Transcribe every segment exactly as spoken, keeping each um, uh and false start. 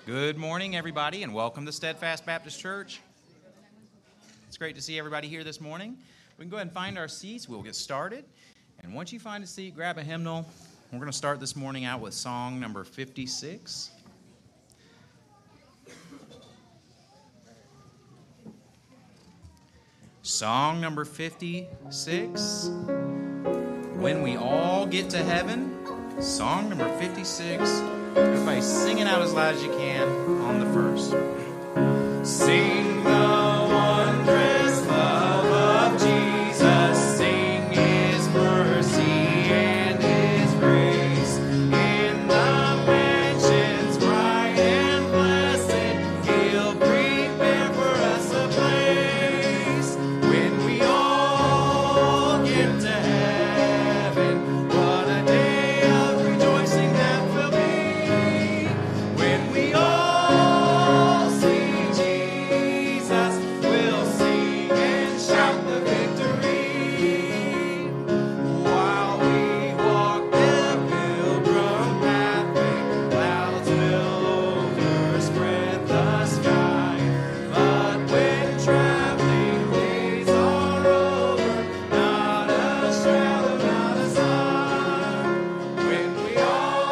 Good morning, everybody, and welcome to Steadfast Baptist Church. It's great to see everybody here this morning. We can go ahead and find our seats. We'll get started. And once you find a seat, grab a hymnal. We're going to start this morning out with song number fifty-six. Song number fifty-six. When We All Get to Heaven. Song number fifty-six. Everybody sing it out as loud as you can on the first. Sing the wondrous love of Jesus. Sing His mercy and His grace. In the mansions bright and blessed, He'll prepare for us a place. When we all get to heaven, what a day of rejoicing that will be. When we all see Jesus, we'll sing and shout the victory. While we walk the pilgrim pathway, clouds will overspread the sky. But when traveling days are over, not a shadow, not a sign. When we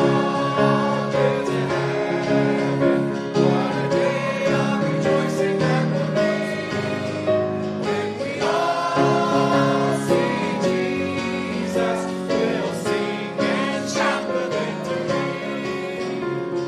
all get to heaven, what a day of rejoicing that will be. When we all see Jesus, we'll sing and shout the victory.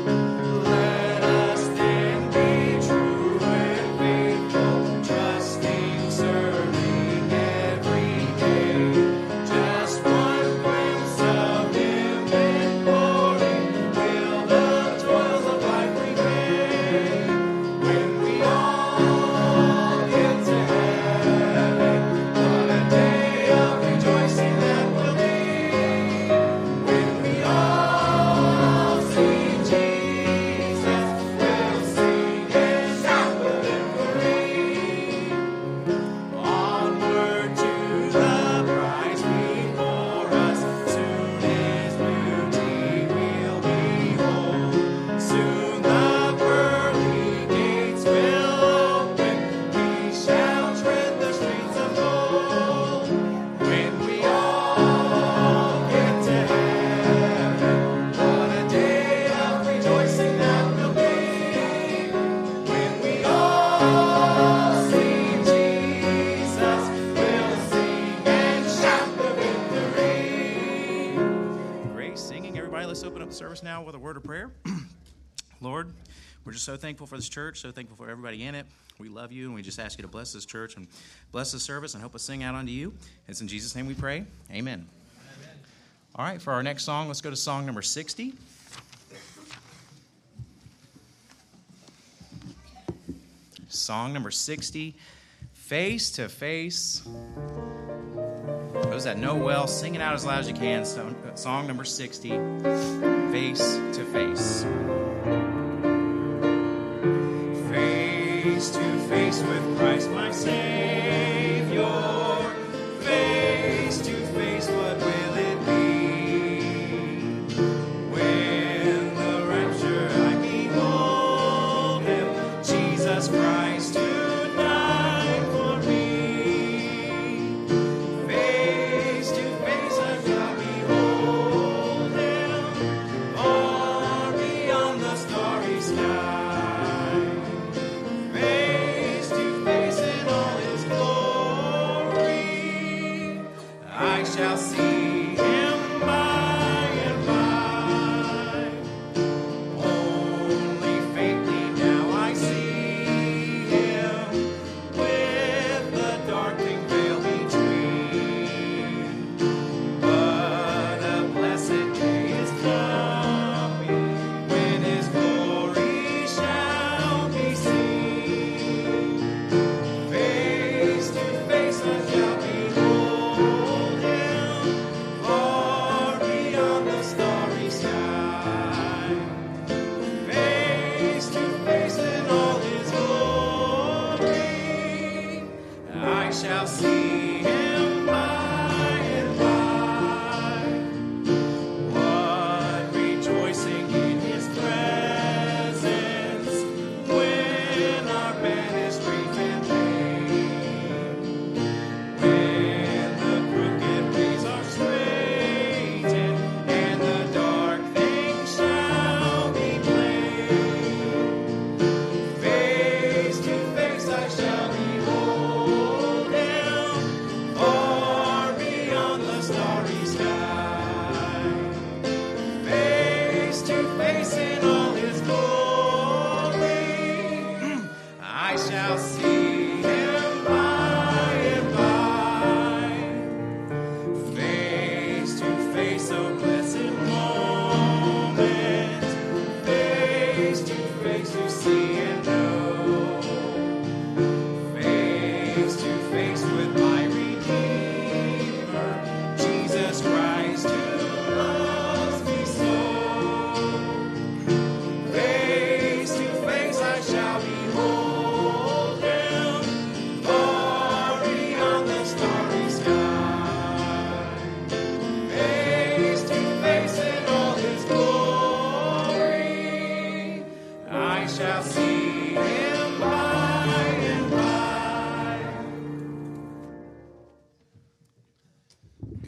Let us then be true and faithful, trusting, serving every day. Just one glimpse of Him in glory will the toils of life repay. When we all get to heaven, what a day of rejoicing that will be. When we all see Jesus, we'll sing and shout the victory. Onward to the prize before us, soon His beauty we'll behold. Soon the pearly gates will open, we shall tread the streets of gold. When we all get to heaven, what a day of rejoicing that will be. When we all see Jesus, we'll sing and shout the victory. Great singing, everybody. Let's open up the service now with a word of prayer. Lord, we're just so thankful for this church, so thankful for everybody in it. We love you, and we just ask you to bless this church and bless the service and help us sing out unto you. It's in Jesus' name we pray. Amen. All right, for our next song, let's go to song number sixty. Song number sixty, Face to Face. Those that know well, sing it out as loud as you can. So, song number sixty, Face to Face. Face to face with Christ my Savior. Face to face, what will it be? When the rapture I behold Him, Jesus Christ who died for me. Face to face I shall behold Him, far beyond the starry sky. Face to face in all His glory.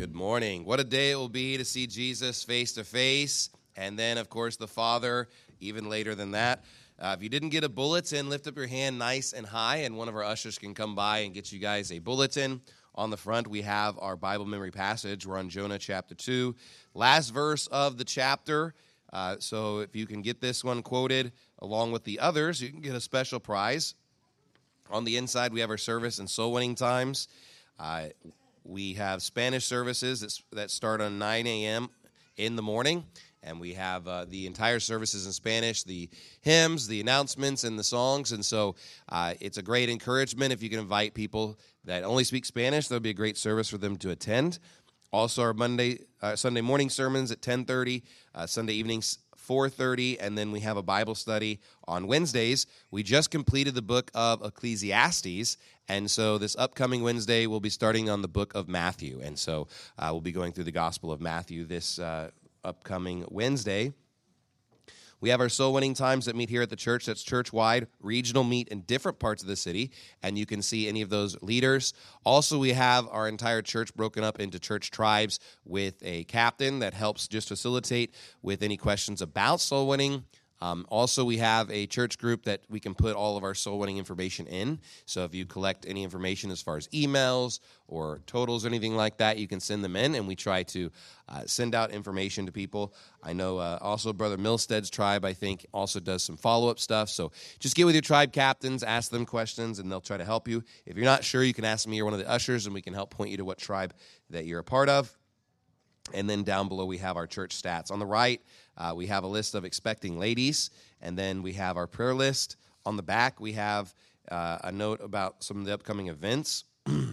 Good morning. What a day it will be to see Jesus face to face, and then, of course, the Father even later than that. Uh, if you didn't get a bulletin, lift up your hand nice and high, and one of our ushers can come by and get you guys a bulletin. On the front, we have our Bible memory passage. We're on Jonah chapter two, last verse of the chapter. Uh, so if you can get this one quoted along with the others, you can get a special prize. On the inside, we have our service and soul winning times. Uh, we have Spanish services that's, that start on nine a.m. in the morning, and we have uh, the entire services in Spanish, the hymns, the announcements, and the songs. And so uh, it's a great encouragement if you can invite people that only speak Spanish. That would be a great service for them to attend. Also, our Monday, uh, Sunday morning sermons at ten thirty, uh, Sunday evenings four thirty, and then we have a Bible study on Wednesdays. We just completed the book of Ecclesiastes, and so this upcoming Wednesday we'll be starting on the book of Matthew, and so uh, we'll be going through the Gospel of Matthew this uh, upcoming Wednesday. We have our soul winning times that meet here at the church. That's church-wide. Regional meet in different parts of the city, and you can see any of those leaders. Also, we have our entire church broken up into church tribes with a captain that helps just facilitate with any questions about soul winning. Um, also, we have a church group that we can put all of our soul winning information in. So if you collect any information as far as emails or totals or anything like that, you can send them in, and we try to uh, send out information to people. I know uh, also Brother Milstead's tribe, I think, also does some follow-up stuff. So just get with your tribe captains, ask them questions, and they'll try to help you. If you're not sure, you can ask me or one of the ushers, and we can help point you to what tribe that you're a part of. And then down below, we have our church stats. On the right, uh, we have a list of expecting ladies, and then we have our prayer list. On the back, we have uh, a note about some of the upcoming events.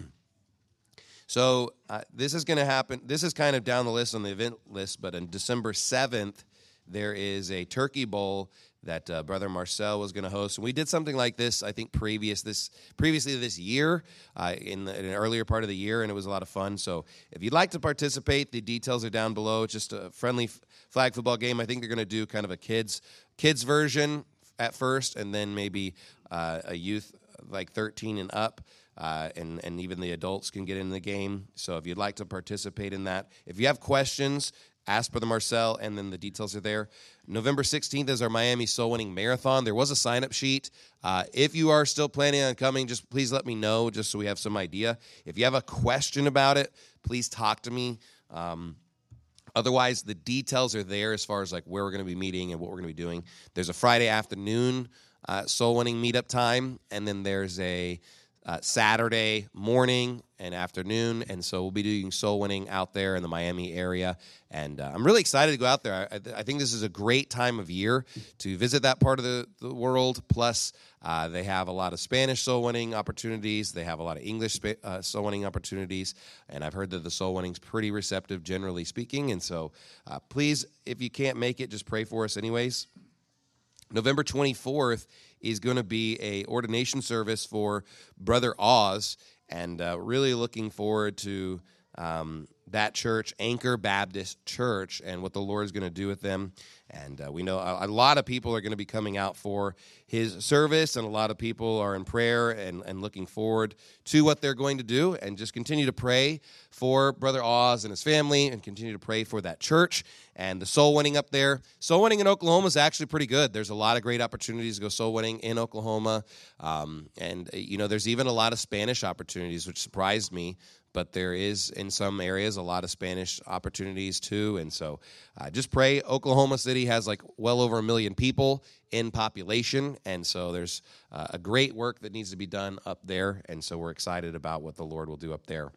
so uh, this is going to happen. This is kind of down the list on the event list, but on December seventh, there is a turkey bowl that uh, Brother Marcel was going to host. And we did something like this, I think, previous this previously this year, uh, in, the, in an earlier part of the year, and it was a lot of fun. So if you'd like to participate, the details are down below. It's just a friendly f- flag football game. I think they're going to do kind of a kids kids version at first, and then maybe uh, a youth like thirteen and up. Uh, and, and even the adults can get in the game. So if you'd like to participate in that, if you have questions, ask Brother Marcel, and then the details are there. November sixteenth is our Miami Soul Winning Marathon. There was a sign-up sheet. Uh, if you are still planning on coming, just please let me know, just so we have some idea. If you have a question about it, please talk to me. Um, otherwise, the details are there as far as like where we're going to be meeting and what we're going to be doing. There's a Friday afternoon uh, Soul Winning meetup time, and then there's a Uh, Saturday morning and afternoon, and so we'll be doing soul winning out there in the Miami area, and uh, I'm really excited to go out there. I, I think this is a great time of year to visit that part of the, the world, plus uh, they have a lot of Spanish soul winning opportunities, they have a lot of English uh, soul winning opportunities, and I've heard that the soul winning's pretty receptive, generally speaking, and so uh, please, if you can't make it, just pray for us anyways. November twenty-fourth is going to be a ordination service for Brother Oz, and uh, really looking forward to um, that church, Anchor Baptist Church, and what the Lord is going to do with them. And uh, we know a, a lot of people are going to be coming out for his service, and a lot of people are in prayer and, and looking forward to what they're going to do. And just continue to pray for Brother Oz and his family, and continue to pray for that church and the soul winning up there. Soul winning in Oklahoma is actually pretty good. There's a lot of great opportunities to go soul winning in Oklahoma. Um, and, you know, there's even a lot of Spanish opportunities, which surprised me. But there is, in some areas, a lot of Spanish opportunities, too. And so uh, just pray. Oklahoma City has, like, well over a million people in population. And so there's uh, a great work that needs to be done up there. And so we're excited about what the Lord will do up there.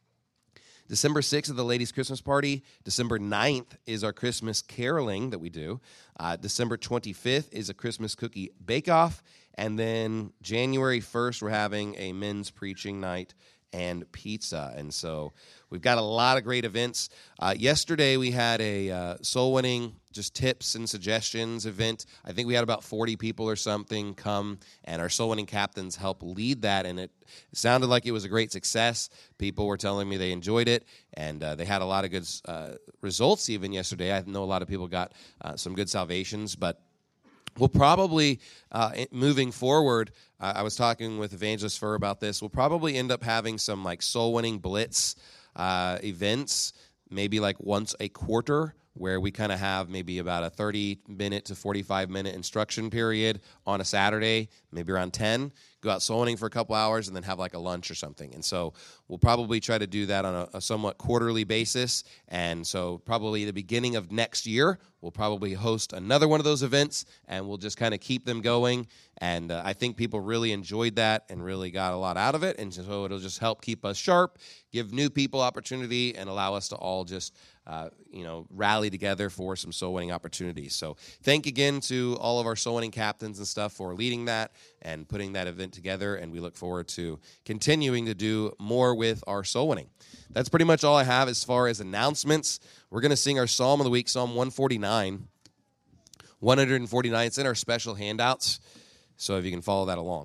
December sixth is the ladies' Christmas party. December ninth is our Christmas caroling that we do. Uh, December twenty-fifth is a Christmas cookie bake-off. And then January first, we're having a men's preaching night and pizza. And so we've got a lot of great events. Uh, yesterday we had a uh, soul winning, just tips and suggestions event. I think we had about forty people or something come, and our soul winning captains helped lead that, and it sounded like it was a great success. People were telling me they enjoyed it, and uh, they had a lot of good uh, results even yesterday. I know a lot of people got uh, some good salvations, but we'll probably, uh, moving forward, uh, I was talking with Evangelist Fur about this, we'll probably end up having some like soul-winning blitz uh, events, maybe like once a quarter, where we kind of have maybe about a thirty minute to forty-five minute instruction period on a Saturday, maybe around ten, go out soul winning for a couple hours, and then have like a lunch or something. And so we'll probably try to do that on a, a somewhat quarterly basis. And so probably the beginning of next year, we'll probably host another one of those events, and we'll just kind of keep them going. And uh, I think people really enjoyed that and really got a lot out of it. And so it'll just help keep us sharp, give new people opportunity, and allow us to all just Uh, you know, rally together for some soul winning opportunities. So thank again to all of our soul winning captains and stuff for leading that and putting that event together, and we look forward to continuing to do more with our soul winning. That's pretty much all I have as far as announcements. We're going to sing our Psalm of the Week, Psalm one forty-nine. one forty-nine, it's in our special handouts, so if you can follow that along.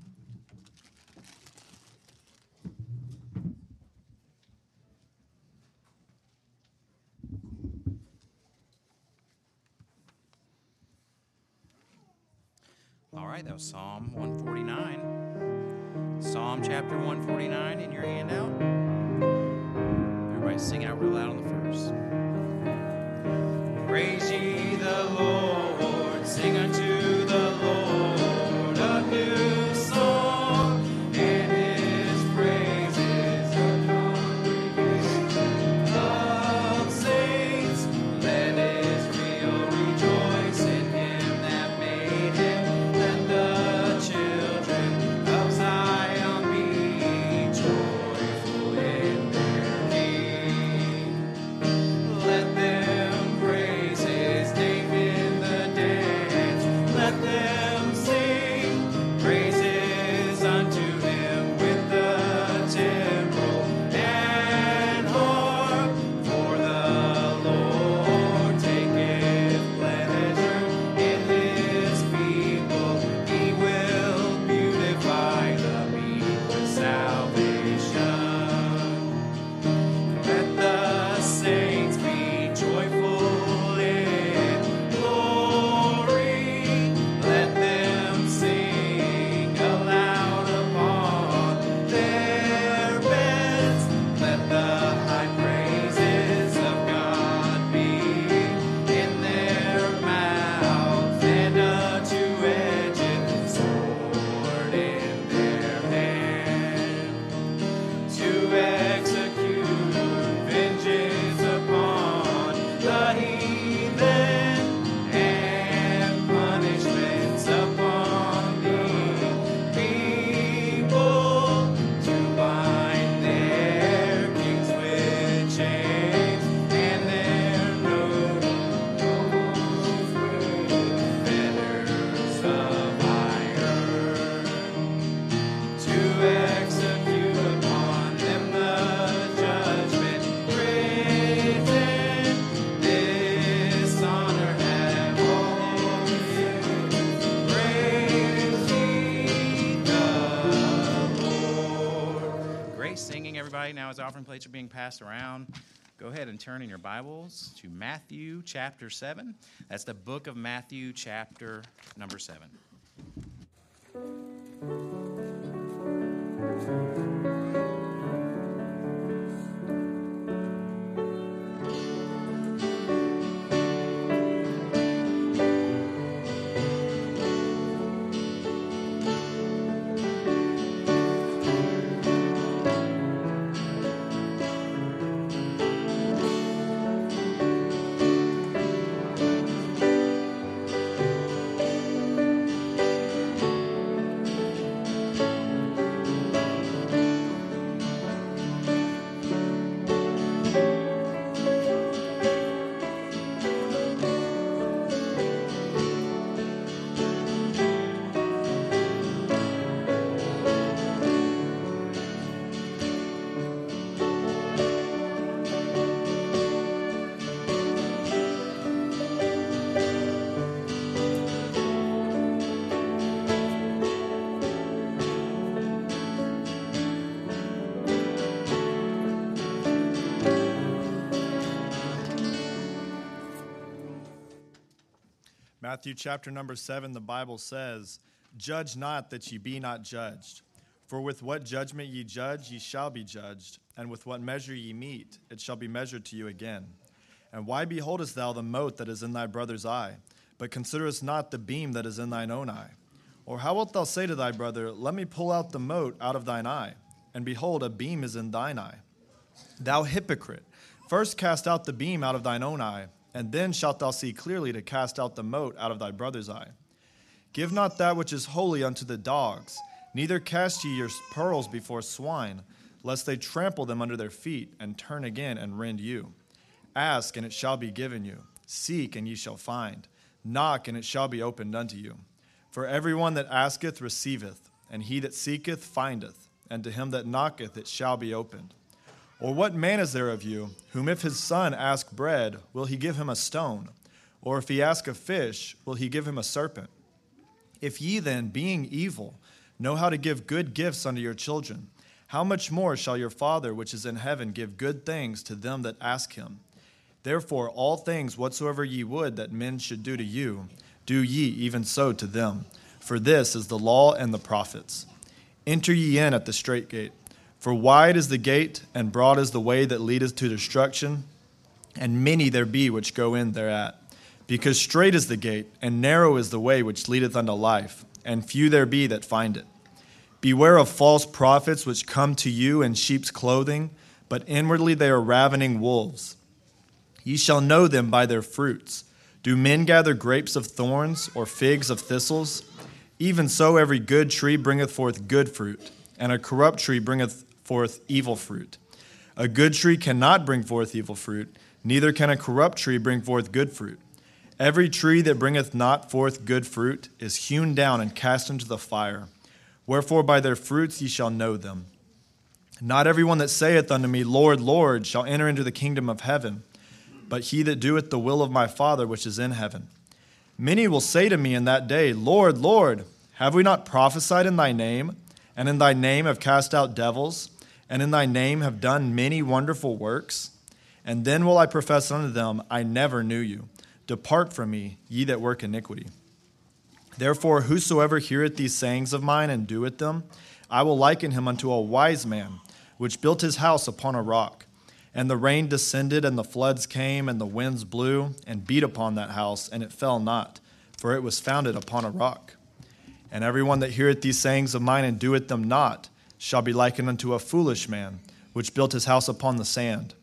All right, that was Psalm one forty-nine. Psalm chapter one forty-nine in your handout. Everybody sing out real loud on the first. Praise ye the Lord, sing unto the Lord a new song, and his praises a congregation of saints. Let Israel rejoice in him that made him. Let the children of Zion be joyful in their King. Let them praise his name in the dance. Let them sing praises unto him with the timbrel and harp. For the Lord taketh pleasure in his people. He will beautify the meek with salvation. Let the saints be joyful in glory. Let them sing aloud upon their beds. Let the high praises of God be in their mouths, and a two-edged sword in their hand, to execute vengeance upon the heathen, and punishments upon the people, to bind their kings with chains, and their nobles with fetters of iron, to execute upon them the judgment written. This honor have all you. Praise ye the Lord. Great singing, everybody. Now as offering plates are being passed around, go ahead and turn in your Bibles to Matthew chapter seven. That's the book of Matthew chapter number seven. Matthew chapter number seven, the Bible says, "Judge not that ye be not judged. For with what judgment ye judge, ye shall be judged, and with what measure ye mete, it shall be measured to you again. And why beholdest thou the mote that is in thy brother's eye, but considerest not the beam that is in thine own eye? Or how wilt thou say to thy brother, Let me pull out the mote out of thine eye, and behold, a beam is in thine eye? Thou hypocrite, first cast out the beam out of thine own eye, and then shalt thou see clearly to cast out the mote out of thy brother's eye. Give not that which is holy unto the dogs, neither cast ye your pearls before swine, lest they trample them under their feet, and turn again and rend you. Ask, and it shall be given you. Seek, and ye shall find. Knock, and it shall be opened unto you. For everyone that asketh receiveth, and he that seeketh findeth, and to him that knocketh it shall be opened. Or what man is there of you, whom if his son ask bread, will he give him a stone? Or if he ask a fish, will he give him a serpent? If ye then, being evil, know how to give good gifts unto your children, how much more shall your Father which is in heaven give good things to them that ask him? Therefore all things whatsoever ye would that men should do to you, do ye even so to them. For this is the law and the prophets. Enter ye in at the strait gate. For wide is the gate, and broad is the way that leadeth to destruction, and many there be which go in thereat. Because strait is the gate, and narrow is the way which leadeth unto life, and few there be that find it. Beware of false prophets which come to you in sheep's clothing, but inwardly they are ravening wolves. Ye shall know them by their fruits. Do men gather grapes of thorns, or figs of thistles? Even so every good tree bringeth forth good fruit, and a corrupt tree bringeth forth evil fruit. A good tree cannot bring forth evil fruit, neither can a corrupt tree bring forth good fruit. Every tree that bringeth not forth good fruit is hewn down and cast into the fire. Wherefore by their fruits ye shall know them. Not every one that saith unto me, Lord, Lord, shall enter into the kingdom of heaven, but he that doeth the will of my Father which is in heaven. Many will say to me in that day, Lord, Lord, have we not prophesied in thy name, and in thy name have cast out devils, and in thy name have done many wonderful works? And then will I profess unto them, I never knew you. Depart from me, ye that work iniquity. Therefore, whosoever heareth these sayings of mine and doeth them, I will liken him unto a wise man, which built his house upon a rock. And the rain descended, and the floods came, and the winds blew, and beat upon that house, and it fell not, for it was founded upon a rock. And every one that heareth these sayings of mine and doeth them not shall be likened unto a foolish man, which built his house upon the sand.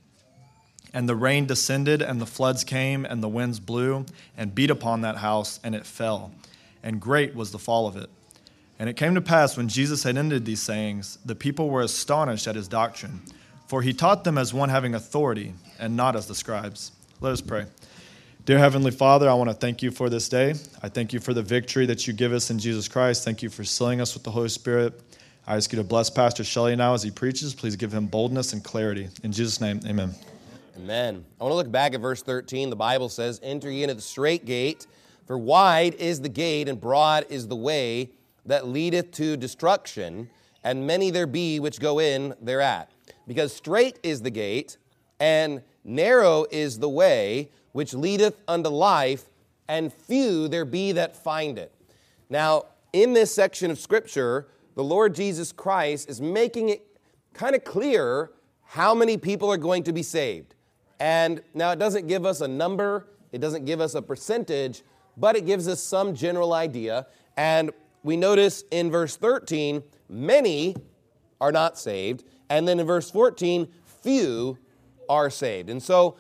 And the rain descended, and the floods came, and the winds blew, and beat upon that house, and it fell. And great was the fall of it. And it came to pass, when Jesus had ended these sayings, the people were astonished at his doctrine, for he taught them as one having authority, and not as the scribes. Let us pray. Dear Heavenly Father, I want to thank you for this day. I thank you for the victory that you give us in Jesus Christ. Thank you for sealing us with the Holy Spirit. I ask you to bless Pastor Shelley now as he preaches. Please give him boldness and clarity. In Jesus' name, amen. Amen. I want to look back at verse thirteen. The Bible says, Enter ye into the strait gate, for wide is the gate, and broad is the way that leadeth to destruction, and many there be which go in thereat. Because strait is the gate, and narrow is the way which leadeth unto life, and few there be that find it. Now, in this section of Scripture, the Lord Jesus Christ is making it kind of clear how many people are going to be saved. And now it doesn't give us a number, it doesn't give us a percentage, but it gives us some general idea. And we notice in verse thirteen, many are not saved. And then in verse fourteen, few are saved. And so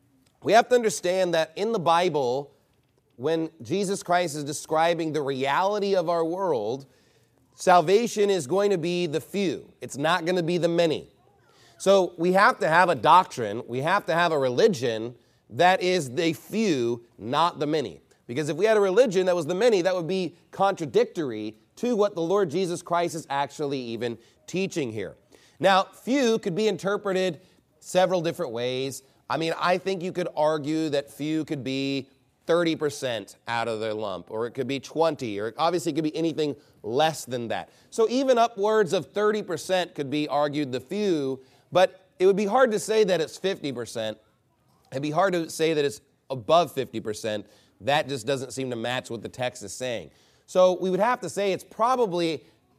we have to understand that in the Bible, when Jesus Christ is describing the reality of our world, salvation is going to be the few. It's not going to be the many. So we have to have a doctrine, we have to have a religion that is the few, not the many. Because if we had a religion that was the many, that would be contradictory to what the Lord Jesus Christ is actually even teaching here. Now, few could be interpreted several different ways. I mean, I think you could argue that few could be thirty percent out of their lump, or it could be twenty, or obviously it could be anything less than that. So even upwards of thirty percent could be argued the few, but it would be hard to say that it's fifty percent. It'd be hard to say that it's above fifty percent. That just doesn't seem to match what the text is saying. So we would have to say it's probably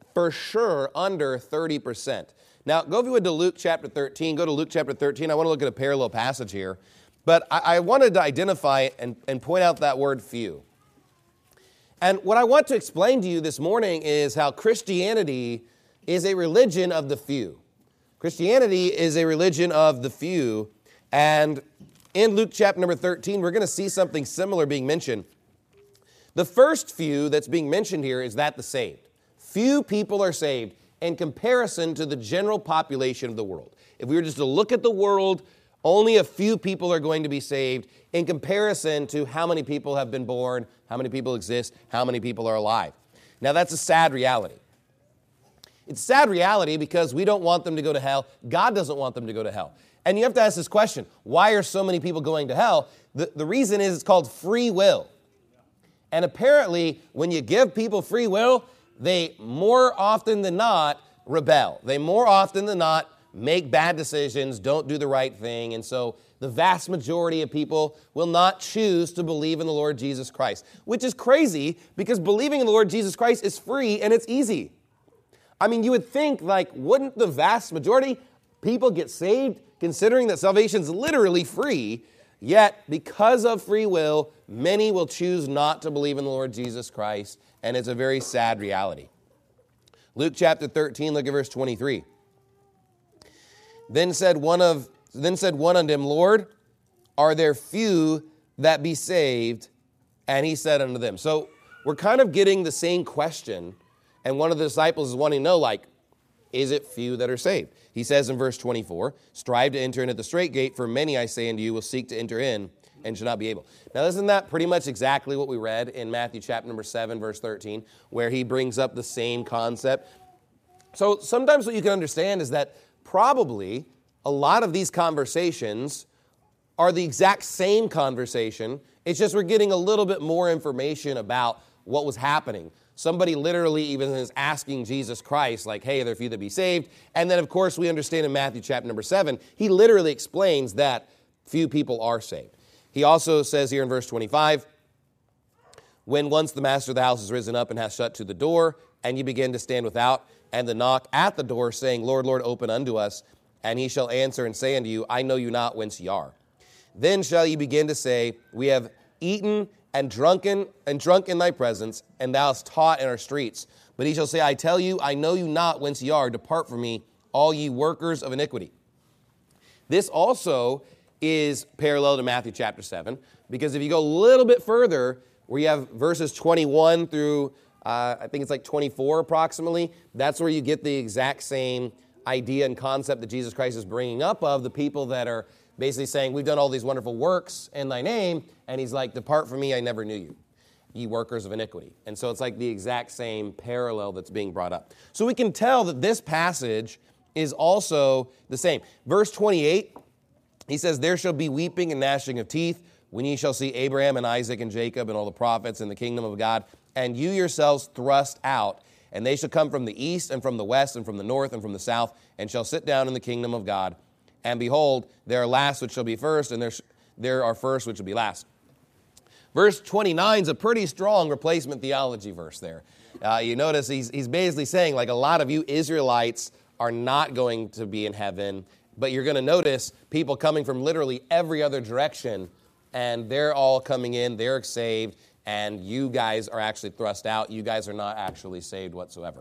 for sure under thirty percent. Now, go if you would to Luke chapter thirteen. Go to Luke chapter thirteen. I want to look at a parallel passage here. But I, I wanted to identify and, and point out that word few. And what I want to explain to you this morning is how Christianity is a religion of the few. Christianity is a religion of the few. And in Luke chapter number thirteen, we're going to see something similar being mentioned. The first few that's being mentioned here is that the saved. Few people are saved in comparison to the general population of the world. If we were just to look at the world, only a few people are going to be saved in comparison to how many people have been born, how many people exist, how many people are alive. Now, that's a sad reality. It's a sad reality because we don't want them to go to hell. God doesn't want them to go to hell. And you have to ask this question, why are so many people going to hell? The, the reason is it's called free will. And apparently, when you give people free will, they more often than not rebel. They more often than not make bad decisions, don't do the right thing. And so the vast majority of people will not choose to believe in the Lord Jesus Christ, which is crazy because believing in the Lord Jesus Christ is free and it's easy. I mean, you would think, like, wouldn't the vast majority people get saved considering that salvation is literally free? Yet, because of free will, many will choose not to believe in the Lord Jesus Christ, and it's a very sad reality. Luke chapter thirteen, look at verse twenty-three. Then said one of then said one unto him, Lord, are there few that be saved? And he said unto them. So we're kind of getting the same question, and one of the disciples is wanting to know, like, is it few that are saved? He says in verse twenty-four, strive to enter into the straight gate, for many, I say unto you, will seek to enter in and shall not be able. Now, isn't that pretty much exactly what we read in Matthew chapter number seven, verse thirteen, where he brings up the same concept? So sometimes what you can understand is that probably a lot of these conversations are the exact same conversation. It's just we're getting a little bit more information about what was happening. Somebody literally even is asking Jesus Christ, like, hey, are there few that be saved? And then, of course, we understand in Matthew chapter number seven, he literally explains that few people are saved. He also says here in verse twenty-five, when once the master of the house is risen up and hath shut to the door, and you begin to stand without, and to knock at the door, saying, Lord, Lord, open unto us. And he shall answer and say unto you, I know you not whence ye are. Then shall ye begin to say, we have eaten and drunken and drunk in thy presence, and thou hast taught in our streets. But he shall say, I tell you, I know you not whence ye are. Depart from me, all ye workers of iniquity. This also is parallel to Matthew chapter seven, because if you go a little bit further, where you have verses twenty-one through, uh, I think it's like twenty-four approximately, that's where you get the exact same idea and concept that Jesus Christ is bringing up of the people that are basically saying, we've done all these wonderful works in thy name, and he's like, depart from me, I never knew you, ye workers of iniquity. And so it's like the exact same parallel that's being brought up. So we can tell that this passage is also the same. Verse twenty-eight, he says, there shall be weeping and gnashing of teeth when ye shall see Abraham and Isaac and Jacob and all the prophets in the kingdom of God, and you yourselves thrust out. And they shall come from the east and from the west and from the north and from the south, and shall sit down in the kingdom of God. And behold, there are last which shall be first, and there, sh- there are first which shall be last. Verse twenty-nine is a pretty strong replacement theology verse there. Uh, you notice he's, he's basically saying, like, a lot of you Israelites are not going to be in heaven, but you're going to notice people coming from literally every other direction, and they're all coming in, they're saved, and you guys are actually thrust out. You guys are not actually saved whatsoever.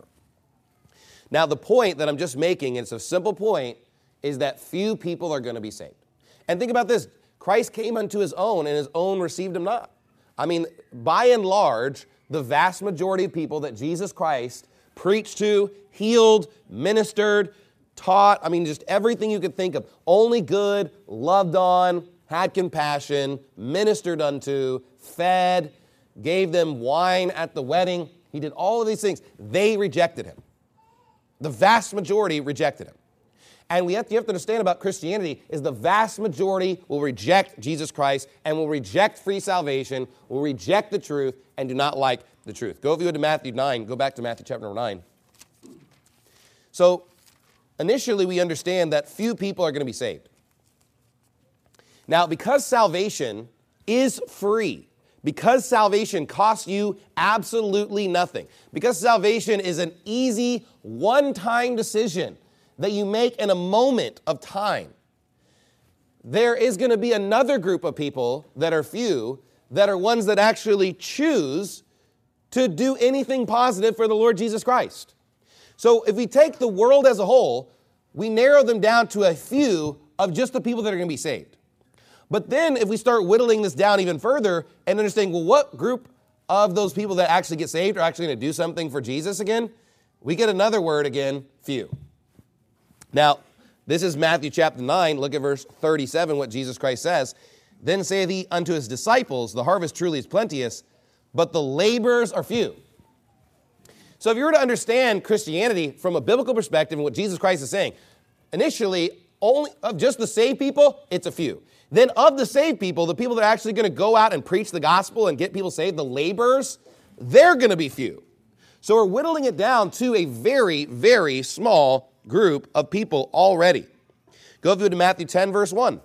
Now, the point that I'm just making, it's a simple point, is that few people are going to be saved. And think about this. Christ came unto his own, and his own received him not. I mean, by and large, the vast majority of people that Jesus Christ preached to, healed, ministered, taught, I mean, just everything you could think of, only good, loved on, had compassion, ministered unto, fed, gave them wine at the wedding. He did all of these things. They rejected him. The vast majority rejected him. And we have to, you have to understand about Christianity is the vast majority will reject Jesus Christ and will reject free salvation, will reject the truth, and do not like the truth. Go if you would to Matthew nine. Go back to Matthew chapter number nine. So initially we understand that few people are going to be saved. Now, because salvation is free, because salvation costs you absolutely nothing, because salvation is an easy, one-time decision that you make in a moment of time, there is going to be another group of people that are few, that are ones that actually choose to do anything positive for the Lord Jesus Christ. So if we take the world as a whole, we narrow them down to a few of just the people that are going to be saved. But then if we start whittling this down even further and understanding, well, what group of those people that actually get saved are actually going to do something for Jesus again? We get another word again, few. Now, this is Matthew chapter nine. Look at verse thirty-seven, what Jesus Christ says. Then saith he unto his disciples, the harvest truly is plenteous, but the laborers are few. So if you were to understand Christianity from a biblical perspective and what Jesus Christ is saying, initially, only of just the saved people, it's a few. Then of the saved people, the people that are actually going to go out and preach the gospel and get people saved, the laborers, they're going to be few. So we're whittling it down to a very, very small group of people already. Go through to Matthew ten, verse one.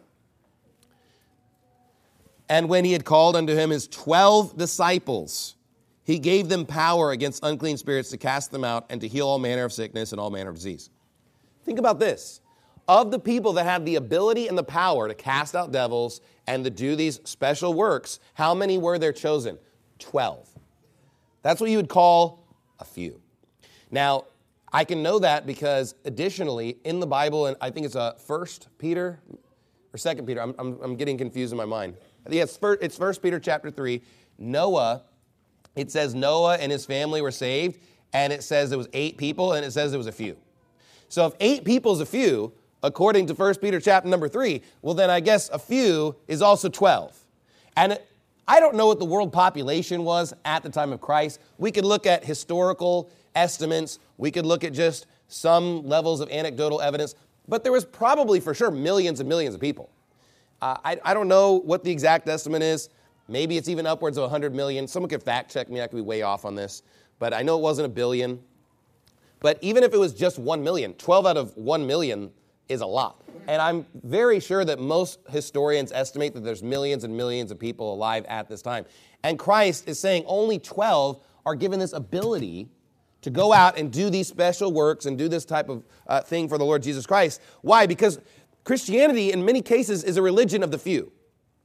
And when he had called unto him his twelve disciples, he gave them power against unclean spirits to cast them out and to heal all manner of sickness and all manner of disease. Think about this. Of the people that had the ability and the power to cast out devils and to do these special works, how many were there chosen? Twelve. That's what you would call a few. Now, I can know that because additionally, in the Bible, and I think it's a First Peter or Second Peter, I'm, I'm, I'm getting confused in my mind. I think it's first, it's First Peter chapter three. Noah, it says Noah and his family were saved, and it says there was eight people, and it says there was a few. So if eight people is a few, according to First Peter chapter number three, well then I guess a few is also twelve. And it, I don't know what the world population was at the time of Christ. We could look at historical estimates. We could look at just some levels of anecdotal evidence. But there was probably for sure millions and millions of people. Uh, I, I don't know what the exact estimate is. Maybe it's even upwards of one hundred million. Someone could fact check me. I could be way off on this. But I know it wasn't a billion. But even if it was just one million, twelve out of one million is a lot. And I'm very sure that most historians estimate that there's millions and millions of people alive at this time. And Christ is saying only twelve are given this ability to go out and do these special works and do this type of uh, thing for the Lord Jesus Christ. Why? Because Christianity, in many cases, is a religion of the few.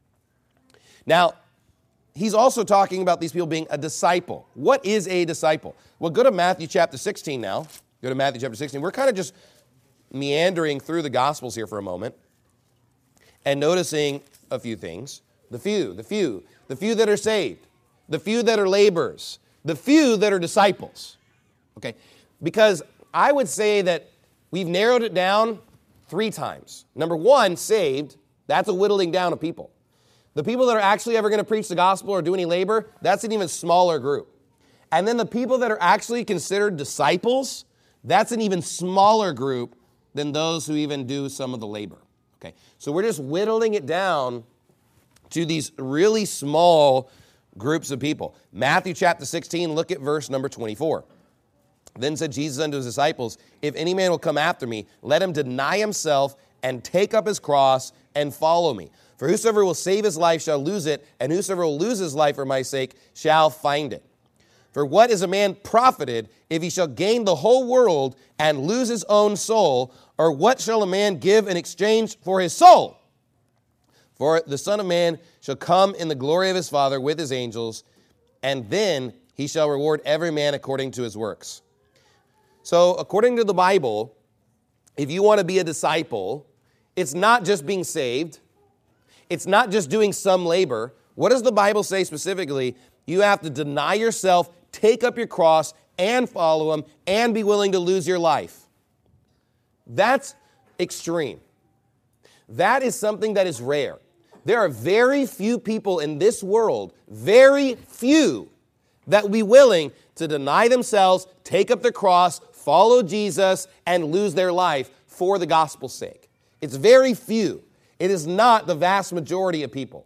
Now, he's also talking about these people being a disciple. What is a disciple? Well, go to Matthew chapter sixteen now. Go to Matthew chapter sixteen. We're kind of just meandering through the Gospels here for a moment and noticing a few things. The few, the few, the few that are saved, the few that are laborers, the few that are disciples. Okay, because I would say that we've narrowed it down three times. Number one, saved, that's a whittling down of people. The people that are actually ever going to preach the gospel or do any labor, that's an even smaller group. And then the people that are actually considered disciples, that's an even smaller group than those who even do some of the labor. Okay, so we're just whittling it down to these really small groups of people. Matthew chapter sixteen, look at verse number twenty-four. Then said Jesus unto his disciples, if any man will come after me, let him deny himself and take up his cross and follow me. For whosoever will save his life shall lose it, and whosoever will lose his life for my sake shall find it. For what is a man profited if he shall gain the whole world and lose his own soul? Or what shall a man give in exchange for his soul? For the Son of Man shall come in the glory of his Father with his angels, and then he shall reward every man according to his works. So according to the Bible, if you want to be a disciple, it's not just being saved. It's not just doing some labor. What does the Bible say specifically? You have to deny yourself, take up your cross, and follow him, and be willing to lose your life. That's extreme. That is something that is rare. There are very few people in this world, very few, that will be willing to deny themselves, take up their cross, follow Jesus, and lose their life for the gospel's sake. It's very few. It is not the vast majority of people.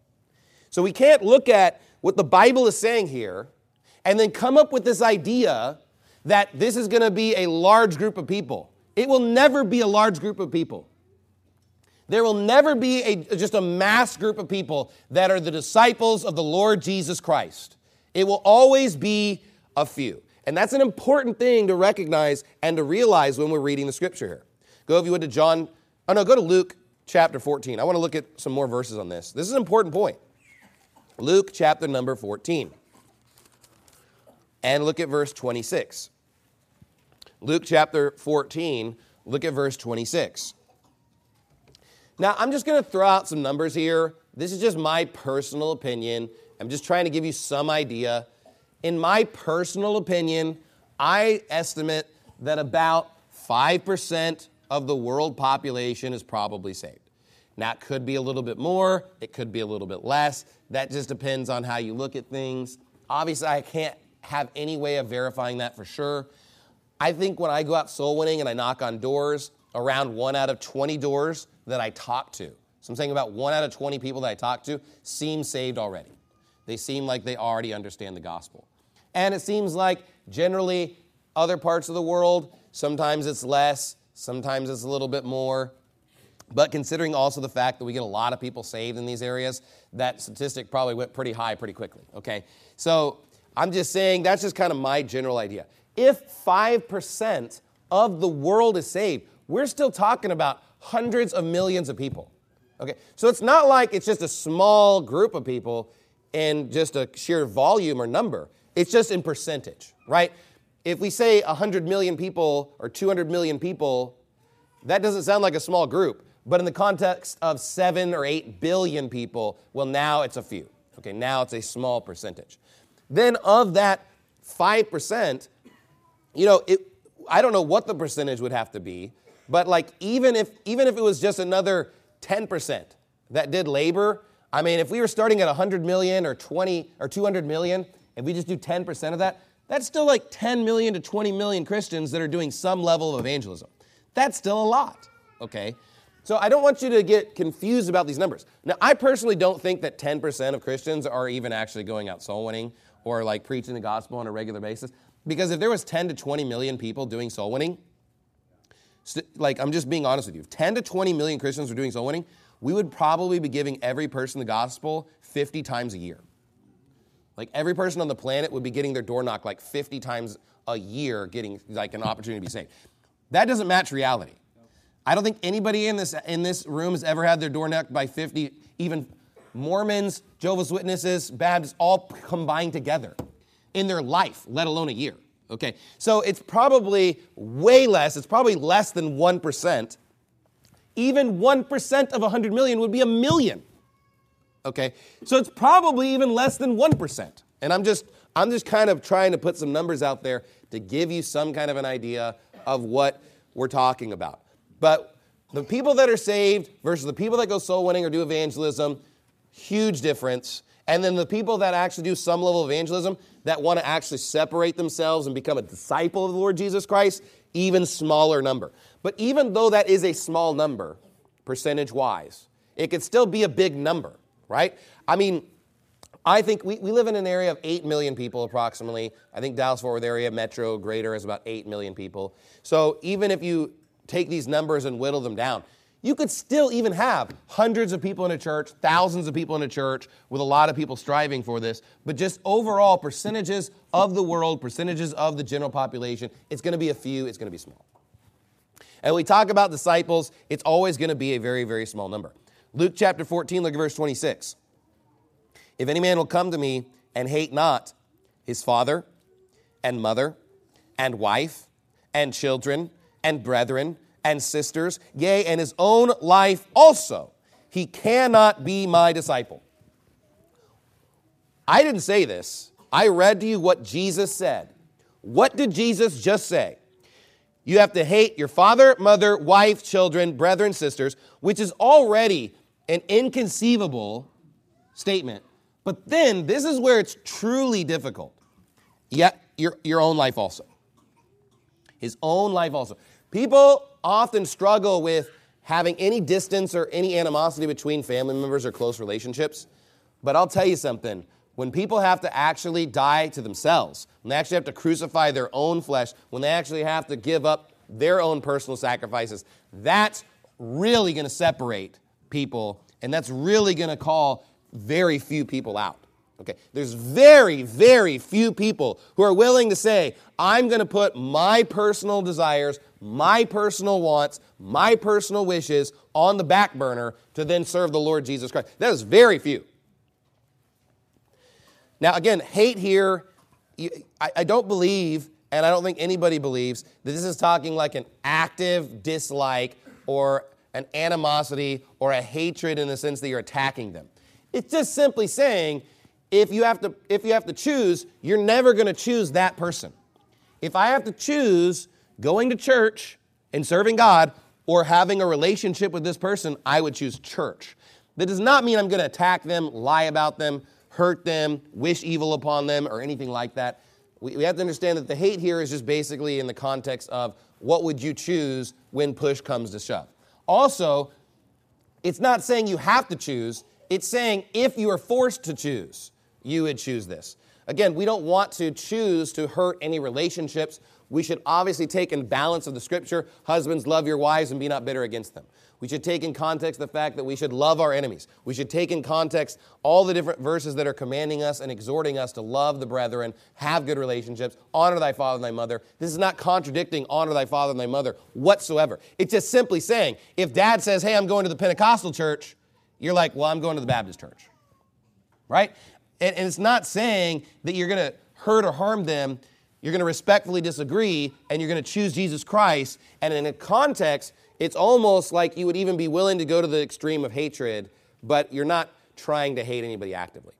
So we can't look at what the Bible is saying here and then come up with this idea that this is going to be a large group of people. It will never be a large group of people. There will never be a, just a mass group of people that are the disciples of the Lord Jesus Christ. It will always be a few. And that's an important thing to recognize and to realize when we're reading the scripture here. Go, if you would, to John, oh no, go to Luke chapter fourteen. I want to look at some more verses on this. This is an important point. Luke chapter number fourteen. And look at verse twenty-six. Luke chapter fourteen, look at verse twenty-six. Now, I'm just going to throw out some numbers here. This is just my personal opinion. I'm just trying to give you some idea. In my personal opinion, I estimate that about five percent of the world population is probably saved. Now, it could be a little bit more. It could be a little bit less. That just depends on how you look at things. Obviously, I can't have any way of verifying that for sure. I think when I go out soul winning and I knock on doors, around one out of twenty doors that I talk to, so I'm saying about one out of twenty people that I talk to seem saved already. They seem like they already understand the gospel. And it seems like generally other parts of the world, sometimes it's less, sometimes it's a little bit more. But considering also the fact that we get a lot of people saved in these areas, that statistic probably went pretty high pretty quickly, okay? So I'm just saying that's just kind of my general idea. If five percent of the world is saved, we're still talking about hundreds of millions of people, okay? So it's not like it's just a small group of people in just a sheer volume or number. It's just in percentage, right? If we say one hundred million people or two hundred million people, that doesn't sound like a small group. But in the context of seven or eight billion people, well, now it's a few. Okay, now it's a small percentage. Then of that five percent, you know, it, I don't know what the percentage would have to be, but like even if even if it was just another ten percent that did labor, I mean, if we were starting at one hundred million or twenty or two hundred million, if we just do ten percent of that, that's still like ten million to twenty million Christians that are doing some level of evangelism. That's still a lot, okay? So I don't want you to get confused about these numbers. Now, I personally don't think that ten percent of Christians are even actually going out soul winning or like preaching the gospel on a regular basis. Because if there was ten to twenty million people doing soul winning, like I'm just being honest with you, if ten to twenty million Christians were doing soul winning, we would probably be giving every person the gospel fifty times a year. Like every person on the planet would be getting their door knocked like fifty times a year, getting like an opportunity to be saved. That doesn't match reality. I don't think anybody in this in this room has ever had their door knocked by fifty, even Mormons, Jehovah's Witnesses, Baptists, all combined together in their life, let alone a year. Okay, so it's probably way less. It's probably less than one percent. Even one percent of one hundred million would be a million. Okay, so it's probably even less than one percent. And I'm just, I'm just kind of trying to put some numbers out there to give you some kind of an idea of what we're talking about. But the people that are saved versus the people that go soul winning or do evangelism, huge difference. And then the people that actually do some level of evangelism that want to actually separate themselves and become a disciple of the Lord Jesus Christ, even smaller number. But even though that is a small number, percentage-wise, it could still be a big number, right? I mean, I think we, we live in an area of eight million people approximately. I think Dallas-Fort Worth area, metro, greater, is about eight million people. So even if you take these numbers and whittle them down, you could still even have hundreds of people in a church, thousands of people in a church, with a lot of people striving for this. But just overall percentages of the world, percentages of the general population, it's going to be a few, it's going to be small. And when we talk about disciples, it's always going to be a very, very small number. Luke chapter fourteen, look at verse twenty-six. If any man will come to me and hate not his father and mother and wife and children and brethren and sisters, yea, and his own life also, he cannot be my disciple. I didn't say this. I read to you what Jesus said. What did Jesus just say? You have to hate your father, mother, wife, children, brethren, sisters, which is already an inconceivable statement. But then this is where it's truly difficult. Yet your, your own life also. His own life also. People often struggle with having any distance or any animosity between family members or close relationships. But I'll tell you something. When people have to actually die to themselves, when they actually have to crucify their own flesh, when they actually have to give up their own personal sacrifices, that's really going to separate people, and that's really going to call very few people out. Okay, there's very, very few people who are willing to say, I'm going to put my personal desires, my personal wants, my personal wishes on the back burner to then serve the Lord Jesus Christ. That is very few. Now, again, hate here, I, I don't believe, and I don't think anybody believes, that this is talking like an active dislike or an animosity or a hatred in the sense that you're attacking them. It's just simply saying, if you have to, if you have to choose, you're never going to choose that person. If I have to choose going to church and serving God or having a relationship with this person, I would choose church. That does not mean I'm going to attack them, lie about them, hurt them, wish evil upon them, or anything like that. We, we have to understand that the hate here is just basically in the context of what would you choose when push comes to shove. Also, it's not saying you have to choose. It's saying if you are forced to choose, you would choose this. Again, we don't want to choose to hurt any relationships. We should obviously take in balance of the Scripture, husbands, love your wives and be not bitter against them. We should take in context the fact that we should love our enemies. We should take in context all the different verses that are commanding us and exhorting us to love the brethren, have good relationships, honor thy father and thy mother. This is not contradicting honor thy father and thy mother whatsoever. It's just simply saying, if dad says, hey, I'm going to the Pentecostal church, you're like, well, I'm going to the Baptist church, right? And, and it's not saying that you're going to hurt or harm them. You're going to respectfully disagree, and you're going to choose Jesus Christ. And in a context, it's almost like you would even be willing to go to the extreme of hatred, but you're not trying to hate anybody actively.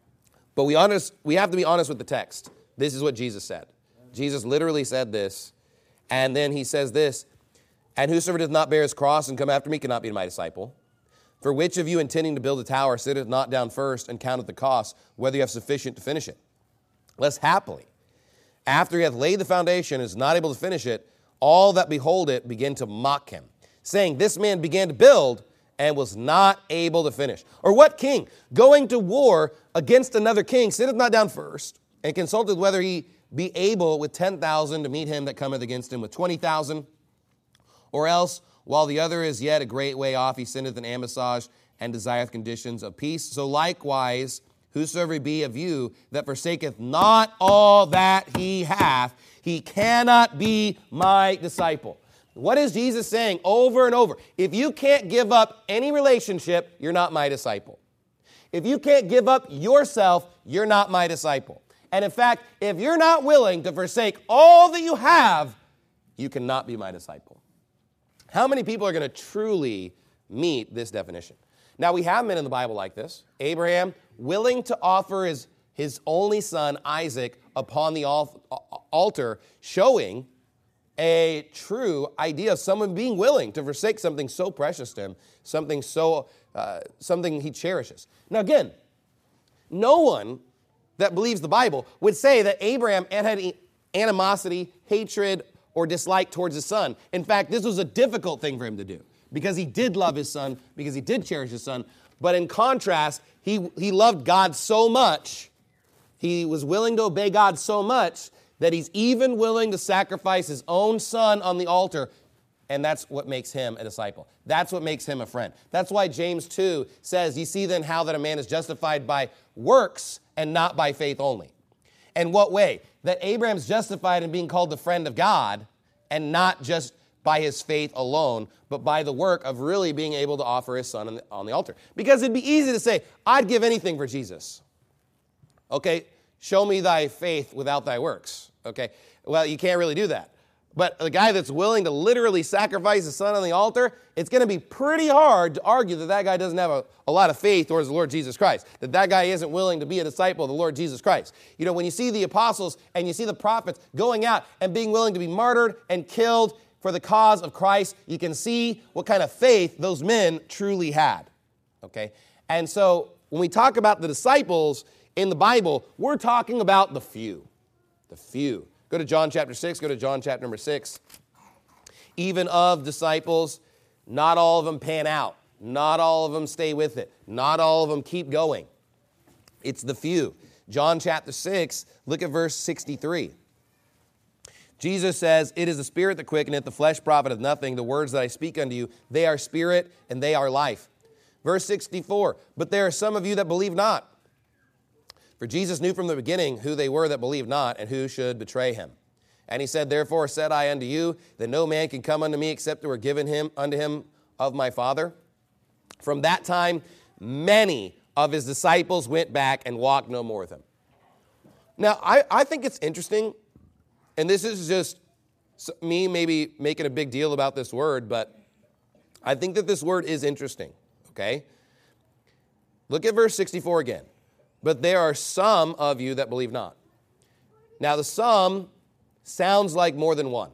But we honest, we have to be honest with the text. This is what Jesus said. Jesus literally said this, and then he says this, and whosoever doth not bear his cross and come after me cannot be my disciple. For which of you intending to build a tower sitteth not down first and counteth the cost, whether you have sufficient to finish it? Lest happily, after he hath laid the foundation and is not able to finish it, all that behold it begin to mock him, saying, this man began to build and was not able to finish. Or what king, going to war against another king, sitteth not down first and consulteth whether he be able with ten thousand to meet him that cometh against him with twenty thousand? Or else, while the other is yet a great way off, he sendeth an ambassage and desireth conditions of peace. So likewise, whosoever be of you that forsaketh not all that he hath, he cannot be my disciple. What is Jesus saying over and over? If you can't give up any relationship, you're not my disciple. If you can't give up yourself, you're not my disciple. And in fact, if you're not willing to forsake all that you have, you cannot be my disciple. How many people are going to truly meet this definition? Now, we have men in the Bible like this. Abraham, willing to offer his, his only son, Isaac, upon the altar, showing a true idea of someone being willing to forsake something so precious to him, something so uh, something he cherishes. Now, again, no one that believes the Bible would say that Abraham had animosity, hatred, or dislike towards his son. In fact, this was a difficult thing for him to do because he did love his son, because he did cherish his son. But in contrast, he, he loved God so much, he was willing to obey God so much that he's even willing to sacrifice his own son on the altar, and that's what makes him a disciple. That's what makes him a friend. That's why James two says, "Ye see then how that a man is justified by works and not by faith only." And what way? That Abraham's justified in being called the friend of God, and not just by his faith alone, but by the work of really being able to offer his son on the, on the altar. Because it'd be easy to say, I'd give anything for Jesus. Okay, show me thy faith without thy works. Okay, well, you can't really do that. But the guy that's willing to literally sacrifice his son on the altar, it's going to be pretty hard to argue that that guy doesn't have a, a lot of faith towards the Lord Jesus Christ, that that guy isn't willing to be a disciple of the Lord Jesus Christ. You know, when you see the apostles and you see the prophets going out and being willing to be martyred and killed for the cause of Christ, you can see what kind of faith those men truly had. Okay? And so when we talk about the disciples in the Bible, we're talking about the few. The few. Go to John chapter six. Go to John chapter number six. Even of disciples, not all of them pan out. Not all of them stay with it. Not all of them keep going. It's the few. John chapter six, look at verse sixty-three. Jesus says, it is the spirit that quickeneth, the flesh profiteth nothing. The words that I speak unto you, they are spirit and they are life. Verse sixty-four, but there are some of you that believe not. For Jesus knew from the beginning who they were that believed not and who should betray him. And he said, therefore said I unto you, that no man can come unto me except it were given him unto him of my Father. From that time, many of his disciples went back and walked no more with him. Now, I, I think it's interesting, and this is just me maybe making a big deal about this word, but I think that this word is interesting, okay? Look at verse sixty-four again. But there are some of you that believe not. Now, the some sounds like more than one.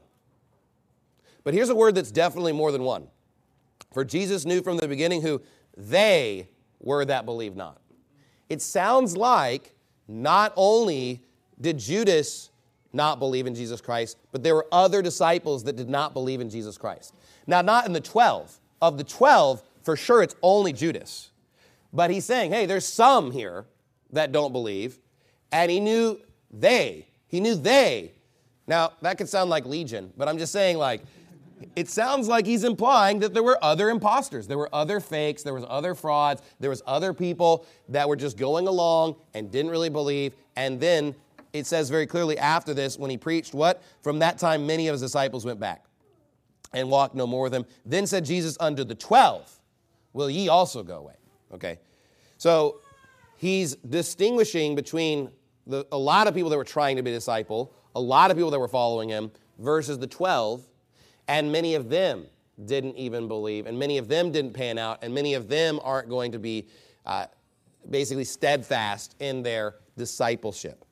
But here's a word that's definitely more than one. For Jesus knew from the beginning who they were that believe not. It sounds like not only did Judas not believe in Jesus Christ, but there were other disciples that did not believe in Jesus Christ. Now, not in the twelve. Of the twelve, for sure it's only Judas. But he's saying, hey, there's some here that don't believe, and he knew they. He knew they. Now, that could sound like Legion, but I'm just saying, like, it sounds like he's implying that there were other imposters. There were other fakes. There was other frauds. There was other people that were just going along and didn't really believe. And then it says very clearly after this, when he preached, what? From that time, many of his disciples went back and walked no more with him. Then said Jesus unto the twelve, will ye also go away? Okay. So he's distinguishing between the, a lot of people that were trying to be a disciple, a lot of people that were following him, versus the twelve, and many of them didn't even believe, and many of them didn't pan out, and many of them aren't going to be uh, basically steadfast in their discipleship.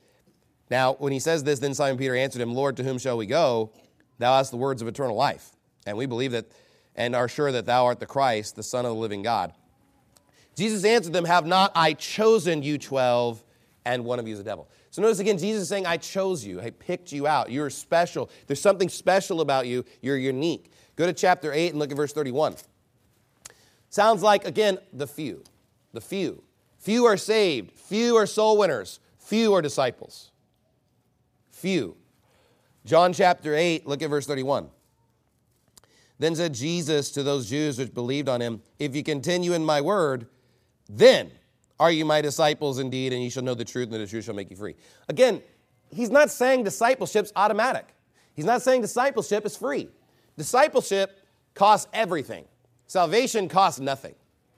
Now, when he says this, then Simon Peter answered him, Lord, to whom shall we go? Thou hast the words of eternal life. And we believe that and are sure that thou art the Christ, the Son of the living God. Jesus answered them, have not I chosen you twelve, and one of you is a devil. So notice again, Jesus is saying, I chose you. I picked you out. You're special. There's something special about you. You're unique. Go to chapter eight and look at verse thirty-one. Sounds like, again, the few. The few. Few are saved. Few are soul winners. Few are disciples. Few. John chapter eight, look at verse thirty-one. Then said Jesus to those Jews which believed on him, if you continue in my word, then are you my disciples indeed, and you shall know the truth, and the truth shall make you free. Again, he's not saying discipleship's automatic. He's not saying discipleship is free. Discipleship costs everything. Salvation costs nothing.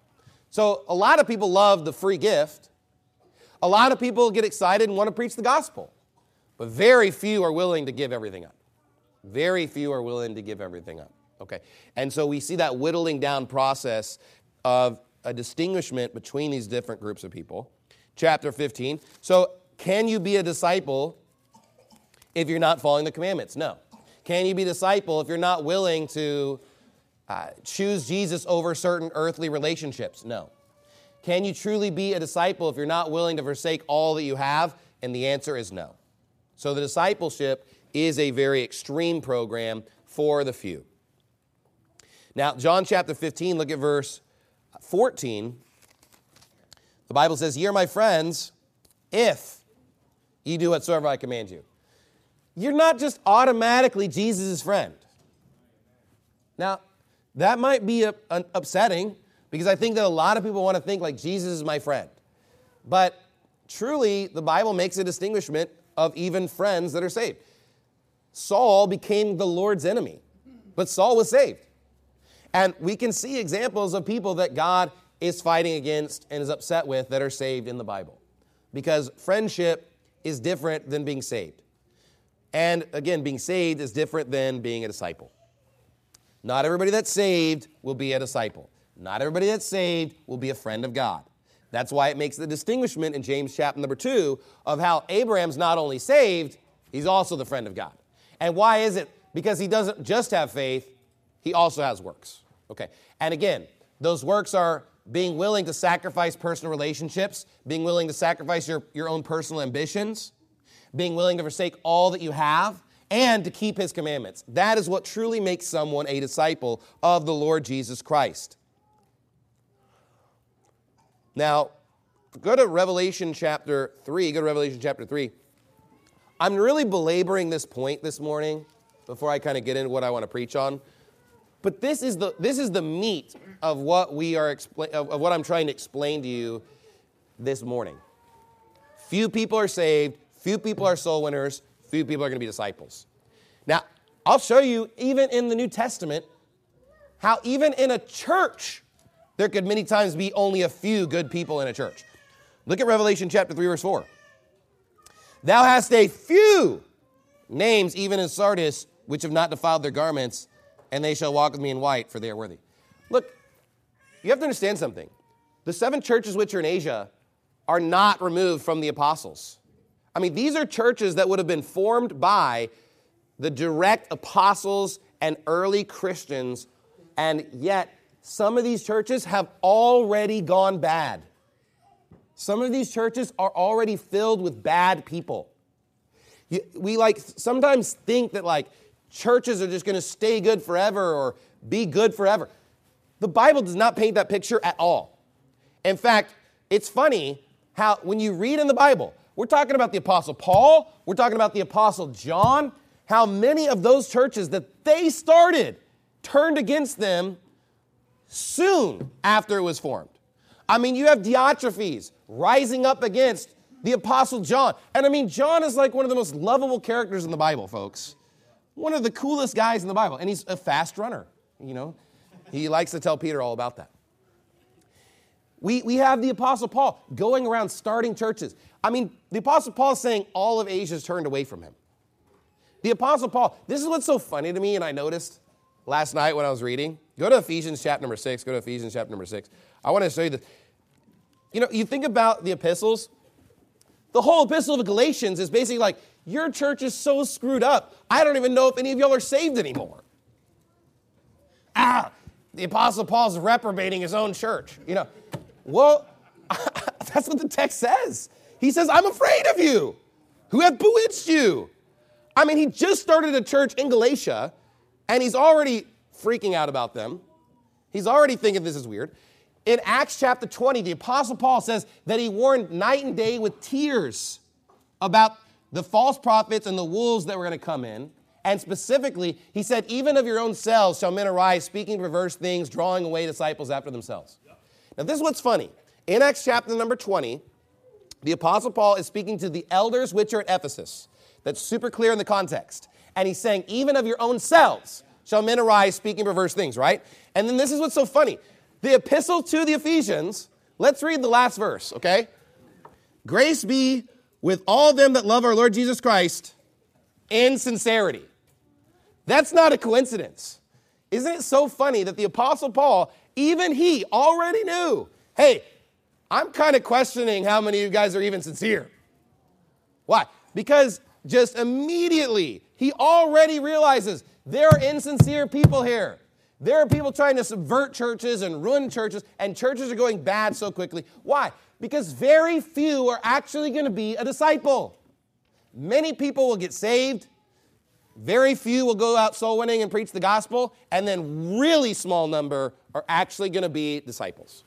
So a lot of people love the free gift. A lot of people get excited and want to preach the gospel. But very few are willing to give everything up. Very few are willing to give everything up. Okay, and so we see that whittling down process of a distinguishment between these different groups of people. Chapter fifteen. So can you be a disciple if you're not following the commandments? No. Can you be a disciple if you're not willing to uh, choose Jesus over certain earthly relationships? No. Can you truly be a disciple if you're not willing to forsake all that you have? And the answer is no. So the discipleship is a very extreme program for the few. Now, John chapter fifteen, look at verse fourteen. The Bible says, ye are my friends if ye do whatsoever I command you. You're not just automatically Jesus' friend. Now, that might be a, a, upsetting because I think that a lot of people want to think like Jesus is my friend. But truly, the Bible makes a distinguishment of even friends that are saved. Saul became the Lord's enemy, but Saul was saved. And we can see examples of people that God is fighting against and is upset with that are saved in the Bible. Because friendship is different than being saved. And again, being saved is different than being a disciple. Not everybody that's saved will be a disciple. Not everybody that's saved will be a friend of God. That's why it makes the distinguishment in James chapter number two of how Abraham's not only saved, he's also the friend of God. And why is it? Because he doesn't just have faith, he also has works. Okay. And again, those works are being willing to sacrifice personal relationships, being willing to sacrifice your, your own personal ambitions, being willing to forsake all that you have, and to keep his commandments. That is what truly makes someone a disciple of the Lord Jesus Christ. Now, go to Revelation chapter three. Go to Revelation chapter three. I'm really belaboring this point this morning before I kind of get into what I want to preach on. But this is the this is the meat of what we are expla- of, of what I'm trying to explain to you this morning. Few people are saved, few people are soul winners, few people are going to be disciples. Now, I'll show you even in the New Testament how even in a church there could many times be only a few good people in a church. Look at Revelation chapter three, verse four. Thou hast a few names even in Sardis, which have not defiled their garments, and they shall walk with me in white, for they are worthy. Look, you have to understand something. The seven churches which are in Asia are not removed from the apostles. I mean, these are churches that would have been formed by the direct apostles and early Christians, and yet some of these churches have already gone bad. Some of these churches are already filled with bad people. You, we like sometimes think that like churches are just going to stay good forever or be good forever. The Bible does not paint that picture at all. In fact, it's funny how when you read in the Bible, we're talking about the Apostle Paul, we're talking about the Apostle John, how many of those churches that they started turned against them soon after it was formed. I mean, you have Diotrephes rising up against the Apostle John. And I mean, John is like one of the most lovable characters in the Bible, folks. One of the coolest guys in the Bible. And he's a fast runner, you know. He likes to tell Peter all about that. We, we have the Apostle Paul going around starting churches. I mean, the Apostle Paul is saying all of Asia's turned away from him. The Apostle Paul, this is what's so funny to me, and I noticed last night when I was reading. Go to Ephesians chapter number six. Go to Ephesians chapter number six. I want to show you this. You know, you think about the epistles. The whole epistle of Galatians is basically like, your church is so screwed up, I don't even know if any of y'all are saved anymore. Ah, the Apostle Paul's reprobating his own church. You know, well, that's what the text says. He says, I'm afraid of you. Who hath bewitched you? I mean, he just started a church in Galatia, and he's already freaking out about them. He's already thinking this is weird. In Acts chapter twenty, the Apostle Paul says that he warned night and day with tears about the false prophets and the wolves that were going to come in. And specifically, he said, even of your own selves shall men arise, speaking perverse things, drawing away disciples after themselves. Yeah. Now, this is what's funny. In Acts chapter number twenty, the Apostle Paul is speaking to the elders which are at Ephesus. That's super clear in the context. And he's saying, even of your own selves shall men arise, speaking perverse things, right? And then this is what's so funny. The epistle to the Ephesians, let's read the last verse, okay? Grace be with all them that love our Lord Jesus Christ in sincerity. That's not a coincidence. Isn't it so funny that the Apostle Paul, even he already knew, hey, I'm kind of questioning how many of you guys are even sincere. Why? Because just immediately, he already realizes there are insincere people here. There are people trying to subvert churches and ruin churches, and churches are going bad so quickly. Why? Because very few are actually going to be a disciple. Many people will get saved. Very few will go out soul winning and preach the gospel, and then really small number are actually going to be disciples.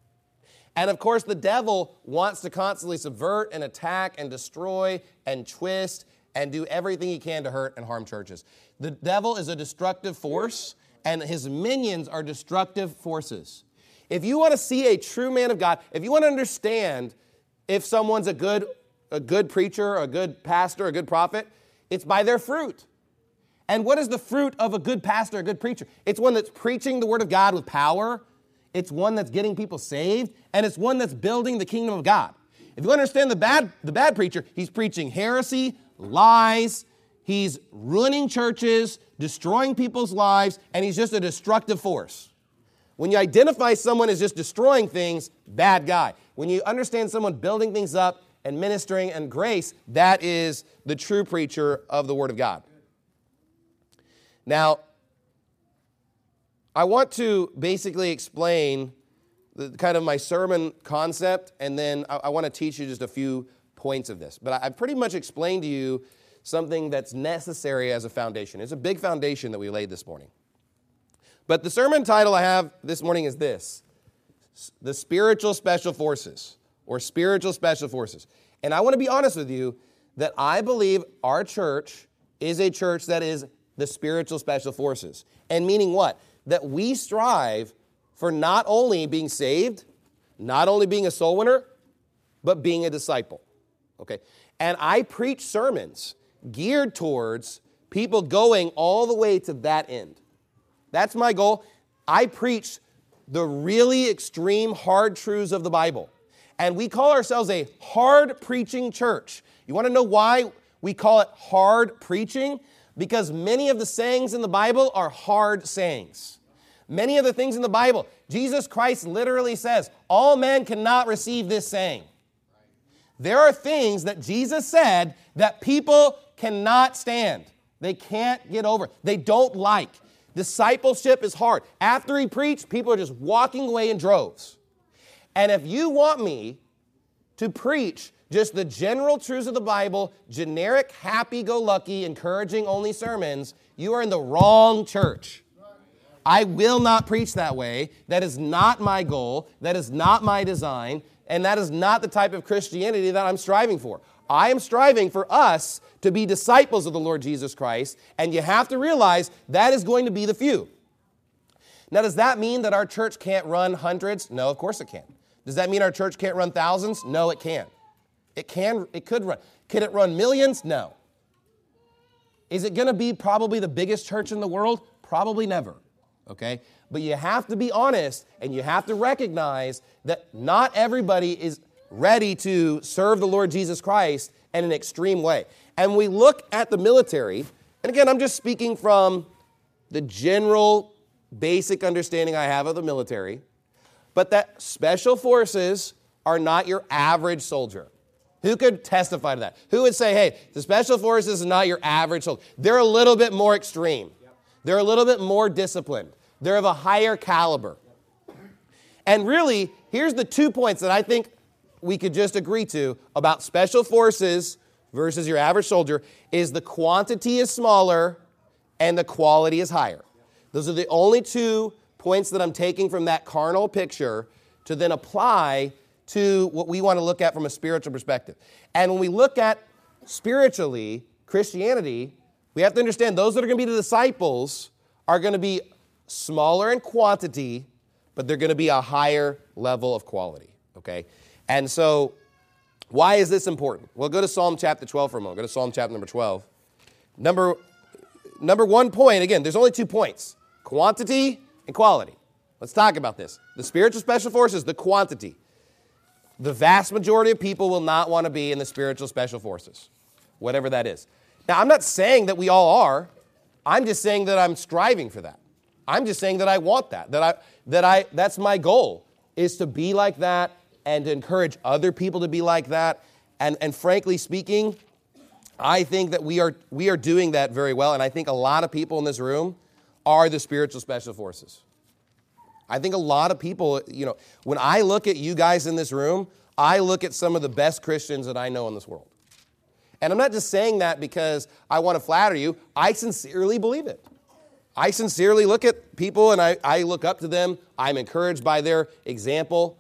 And of course, the devil wants to constantly subvert and attack and destroy and twist and do everything he can to hurt and harm churches. The devil is a destructive force, and his minions are destructive forces. If you want to see a true man of God, if you want to understand if someone's a good, a good preacher, a good pastor, a good prophet, it's by their fruit. And what is the fruit of a good pastor, a good preacher? It's one that's preaching the word of God with power. It's one that's getting people saved. And it's one that's building the kingdom of God. If you understand the bad, the bad preacher, he's preaching heresy, lies, he's ruining churches, destroying people's lives, and he's just a destructive force. When you identify someone as just destroying things, bad guy. When you understand someone building things up and ministering and grace, that is the true preacher of the Word of God. Now, I want to basically explain the, kind of my sermon concept, and then I, I want to teach you just a few points of this. But I, I pretty much explained to you something that's necessary as a foundation. It's a big foundation that we laid this morning. But the sermon title I have this morning is this: The Spiritual Special Forces, or Spiritual Special Forces. And I want to be honest with you, that I believe our church is a church that is the spiritual special forces. And meaning what? That we strive for not only being saved, not only being a soul winner, but being a disciple. Okay? And I preach sermons geared towards people going all the way to that end. That's my goal. I preach the really extreme hard truths of the Bible. And we call ourselves a hard preaching church. You want to know why we call it hard preaching? Because many of the sayings in the Bible are hard sayings. Many of the things in the Bible, Jesus Christ literally says, all men cannot receive this saying. There are things that Jesus said that people cannot stand. They can't get over. They don't like. Discipleship is hard. After he preached, people are just walking away in droves. And if you want me to preach just the general truths of the Bible, generic, happy-go-lucky, encouraging-only sermons, you are in the wrong church. I will not preach that way. That is not my goal. That is not my design. And that is not the type of Christianity that I'm striving for. I am striving for us to be disciples of the Lord Jesus Christ, and you have to realize that is going to be the few. Now, does that mean that our church can't run hundreds? No, of course it can. Does that mean our church can't run thousands? No, it can. It can, it could run. Can it run millions? No. Is it going to be probably the biggest church in the world? Probably never, okay? But you have to be honest, and you have to recognize that not everybody is ready to serve the Lord Jesus Christ in an extreme way. And we look at the military, and again, I'm just speaking from the general basic understanding I have of the military, but that special forces are not your average soldier. Who could testify to that? Who would say, hey, the special forces is not your average soldier? They're a little bit more extreme. They're a little bit more disciplined. They're of a higher caliber. And really, here's the two points that I think we could just agree to about special forces versus your average soldier is the quantity is smaller and the quality is higher. Those are the only two points that I'm taking from that carnal picture to then apply to what we want to look at from a spiritual perspective. And when we look at spiritually, Christianity, we have to understand those that are going to be the disciples are going to be smaller in quantity, but they're going to be a higher level of quality, okay? And so, why is this important? Well, go to Psalm chapter twelve for a moment. Go to Psalm chapter number twelve. Number, number one point, again, there's only two points. Quantity and quality. Let's talk about this. The spiritual special forces, the quantity. The vast majority of people will not want to be in the spiritual special forces, whatever that is. Now, I'm not saying that we all are. I'm just saying that I'm striving for that. I'm just saying that I want that, that I that I that's my goal, is to be like that and to encourage other people to be like that. And and frankly speaking, I think that we are we are doing that very well, and I think a lot of people in this room are the spiritual special forces. I think a lot of people, you know, when I look at you guys in this room, I look at some of the best Christians that I know in this world. And I'm not just saying that because I want to flatter you. I sincerely believe it. I sincerely look at people and I, I look up to them. I'm encouraged by their example.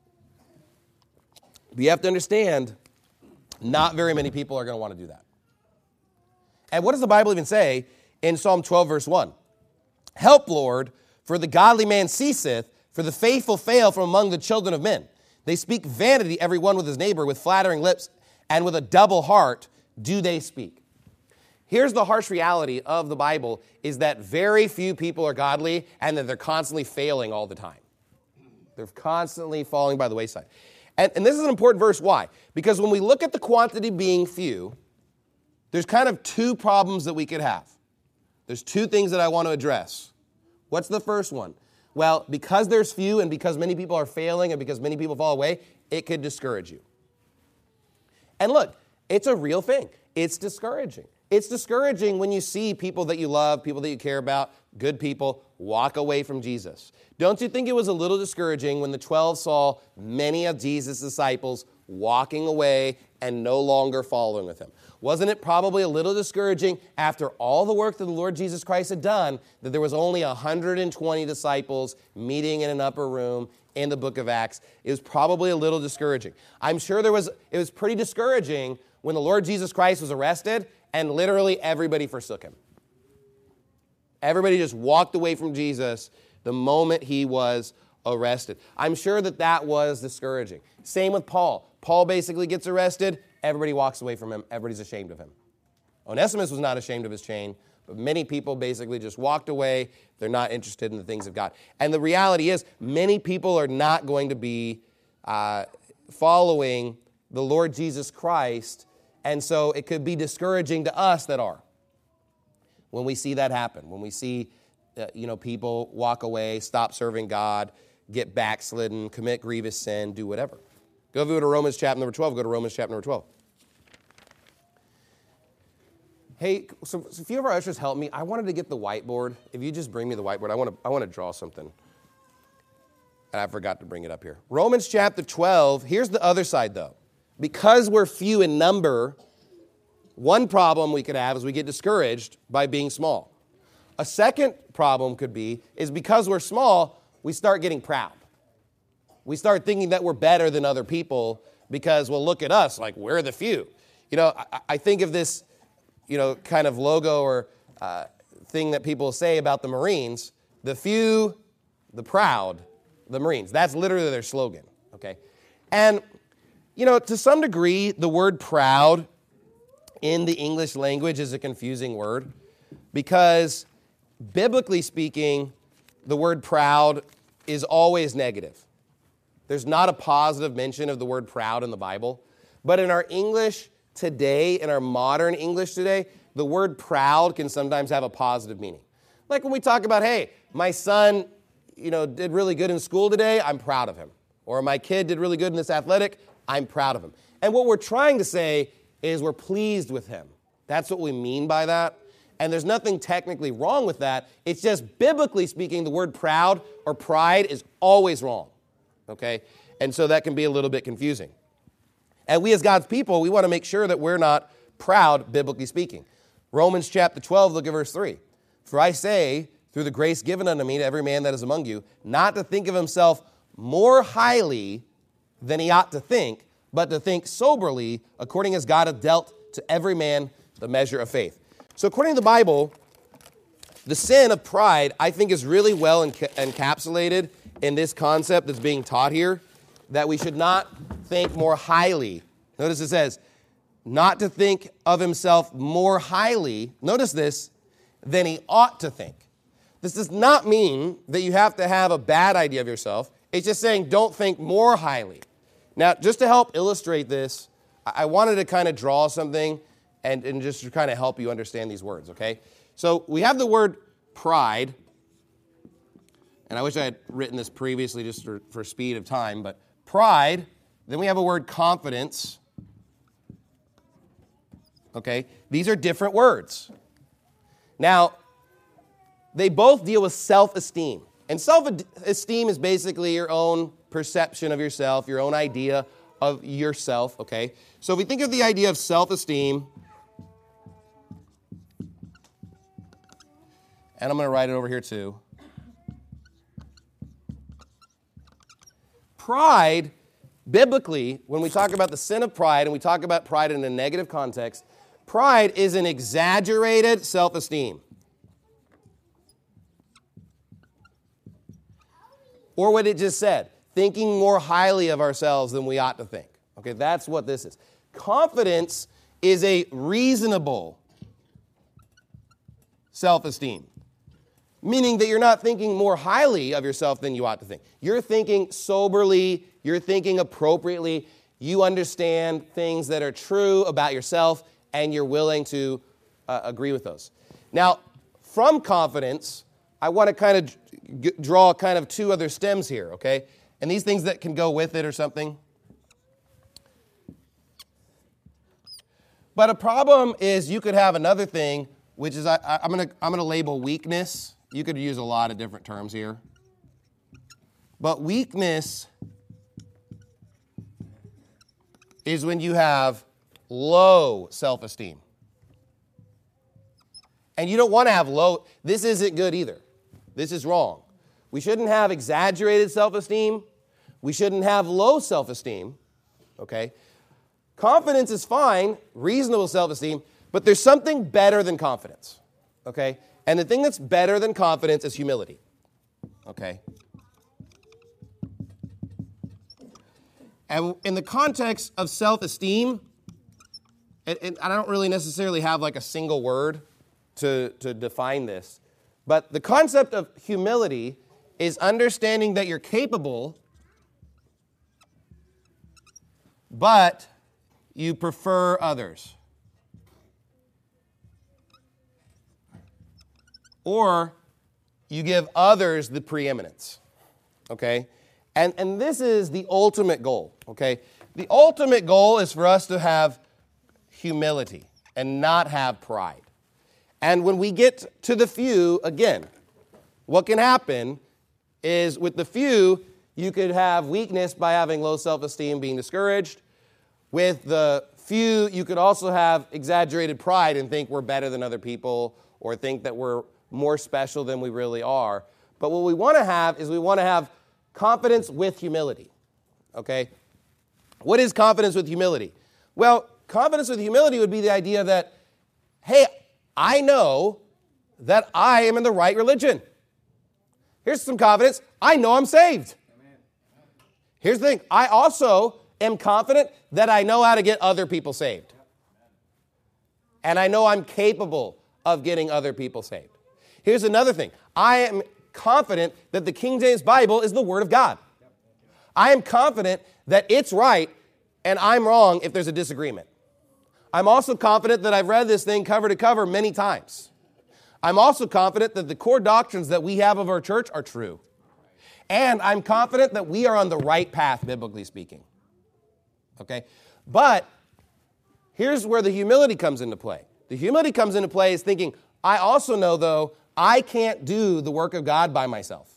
But you have to understand, not very many people are going to want to do that. And what does the Bible even say in Psalm twelve, verse one? Help, Lord, for the godly man ceaseth, for the faithful fail from among the children of men. They speak vanity, every one with his neighbor, with flattering lips, and with a double heart do they speak. Here's the harsh reality of the Bible, is that very few people are godly and that they're constantly failing all the time. They're constantly falling by the wayside. And, and this is an important verse. Why? Because when we look at the quantity being few, there's kind of two problems that we could have. There's two things that I want to address. What's the first one? Well, because there's few and because many people are failing and because many people fall away, it could discourage you. And look, it's a real thing. It's discouraging. It's discouraging when you see people that you love, people that you care about, good people, walk away from Jesus. Don't you think it was a little discouraging when the twelve saw many of Jesus' disciples walking away and no longer following with him? Wasn't it probably a little discouraging after all the work that the Lord Jesus Christ had done that there was only one hundred twenty disciples meeting in an upper room in the book of Acts? It was probably a little discouraging. I'm sure there was. It was pretty discouraging when the Lord Jesus Christ was arrested and literally everybody forsook him. Everybody just walked away from Jesus the moment he was arrested. I'm sure that that was discouraging. Same with Paul. Paul basically gets arrested. Everybody walks away from him. Everybody's ashamed of him. Onesimus was not ashamed of his chain, but many people basically just walked away. They're not interested in the things of God. And the reality is, many people are not going to be uh, following the Lord Jesus Christ, and so it could be discouraging to us that are. When we see that happen, when we see uh, you know, people walk away, stop serving God, get backslidden, commit grievous sin, do whatever. Go to Romans chapter number twelve. Go to Romans chapter number twelve. Hey, so, so a few of our ushers help me. I wanted to get the whiteboard. If you just bring me the whiteboard, I want to I want to draw something. And I forgot to bring it up here. Romans chapter twelve. Here's the other side, though. Because we're few in number, one problem we could have is we get discouraged by being small. A second problem could be is because we're small, we start getting proud. We start thinking that we're better than other people because, well, look at us, like we're the few. You know, I, I think of this, you know, kind of logo or uh, thing that people say about the Marines, the few, the proud, the Marines. That's literally their slogan, okay? And, you know, to some degree, the word proud in the English language is a confusing word because, biblically speaking, the word proud is always negative. There's not a positive mention of the word proud in the Bible. But in our English today, in our modern English today, the word proud can sometimes have a positive meaning. Like when we talk about, hey, my son, you know, did really good in school today, I'm proud of him. Or my kid did really good in this athletic, I'm proud of him. And what we're trying to say is we're pleased with him. That's what we mean by that. And there's nothing technically wrong with that. It's just biblically speaking, the word proud or pride is always wrong. Okay? And so that can be a little bit confusing. And we as God's people, we want to make sure that we're not proud, biblically speaking. Romans chapter twelve, look at verse three. For I say, through the grace given unto me to every man that is among you, not to think of himself more highly than he ought to think, but to think soberly, according as God hath dealt to every man the measure of faith. So according to the Bible, the sin of pride, I think, is really well enca- encapsulated in this concept that's being taught here, that we should not think more highly. Notice it says, not to think of himself more highly, notice this, than he ought to think. This does not mean that you have to have a bad idea of yourself. It's just saying don't think more highly. Now, just to help illustrate this, I wanted to kind of draw something and, and just to kind of help you understand these words, okay? So we have the word pride, and I wish I had written this previously just for, for speed of time, but pride, then we have a word confidence, okay? These are different words. Now, they both deal with self-esteem. And self-esteem is basically your own perception of yourself, your own idea of yourself, okay? So if we think of the idea of self-esteem, and I'm going to write it over here too. Pride, biblically, when we talk about the sin of pride, and we talk about pride in a negative context, pride is an exaggerated self-esteem. Or what it just said, thinking more highly of ourselves than we ought to think. Okay, that's what this is. Confidence is a reasonable self-esteem, meaning that you're not thinking more highly of yourself than you ought to think. You're thinking soberly, you're thinking appropriately, you understand things that are true about yourself, and you're willing to uh, agree with those. Now, from confidence, I want to kind of g- draw kind of two other stems here, okay? And these things that can go with it or something. But a problem is you could have another thing, which is I, I, I'm going to I'm going to label weakness. You could use a lot of different terms here. But weakness is when you have low self-esteem. And you don't want to have low. This isn't good either. This is wrong. We shouldn't have exaggerated self-esteem. We shouldn't have low self-esteem. Okay? confidence is fine, reasonable self-esteem, but there's something better than confidence, okay? And the thing that's better than confidence is humility, okay? And in the context of self-esteem, and, and I don't really necessarily have like a single word to, to define this, but the concept of humility is understanding that you're capable, but you prefer others. Or you give others the preeminence, okay? And, and this is the ultimate goal, okay? The ultimate goal is for us to have humility and not have pride. And when we get to the few, again, what can happen is with the few, you could have weakness by having low self-esteem, being discouraged. With the few, you could also have exaggerated pride and think we're better than other people or think that we're more special than we really are. But what we want to have is we want to have confidence with humility, okay? What is confidence with humility? Well, confidence with humility would be the idea that, hey, I know that I am in the right religion. Here's some confidence. I know I'm saved. Here's the thing. I also am confident that I know how to get other people saved. And I know I'm capable of getting other people saved. Here's another thing. I am confident that the King James Bible is the Word of God. I am confident that it's right and I'm wrong if there's a disagreement. I'm also confident that I've read this thing cover to cover many times. I'm also confident that the core doctrines that we have of our church are true. And I'm confident that we are on the right path, biblically speaking. Okay? But here's where the humility comes into play. The humility comes into play is thinking, I also know, though, I can't do the work of God by myself.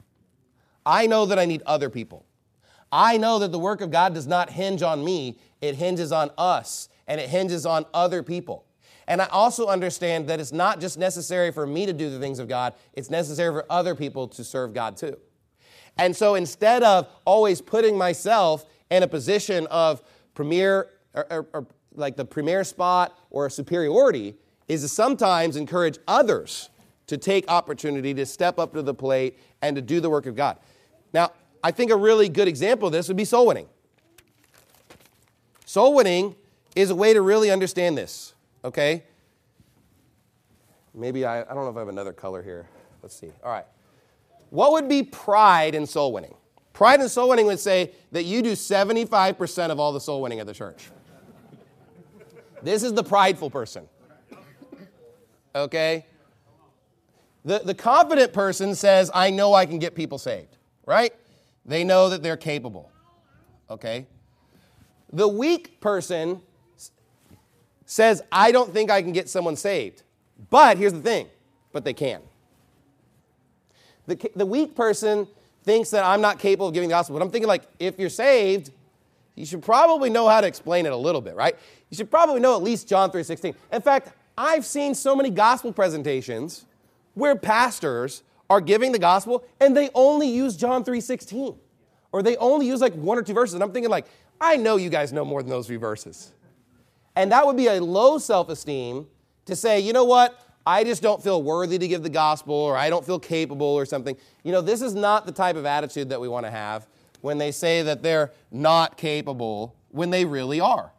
I know that I need other people. I know that the work of God does not hinge on me. It hinges on us, and it hinges on other people. And I also understand that it's not just necessary for me to do the things of God. It's necessary for other people to serve God too. And so instead of always putting myself in a position of premier, or, or, or like the premier spot or superiority, is to sometimes encourage others to take opportunity to step up to the plate and to do the work of God. Now, I think a really good example of this would be soul winning. Soul winning is a way to really understand this, okay? Maybe I, I don't know if I have another color here. Let's see. All right. What would be pride in soul winning? Pride in soul winning would say that you do seventy-five percent of all the soul winning at the church. This is the prideful person. Okay? The, the confident person says, I know I can get people saved, right? They know that they're capable, okay? The weak person says, I don't think I can get someone saved. But here's the thing, but they can. The, the weak person thinks that I'm not capable of giving the gospel, but I'm thinking like, if you're saved, you should probably know how to explain it a little bit, right? You should probably know at least John three sixteen. In fact, I've seen so many gospel presentations where pastors are giving the gospel and they only use John three sixteen. Or they only use like one or two verses. And I'm thinking like, I know you guys know more than those few verses. And that would be a low self-esteem to say, you know what? I just don't feel worthy to give the gospel, or I don't feel capable or something. You know, this is not the type of attitude that we want to have when they say that they're not capable when they really are.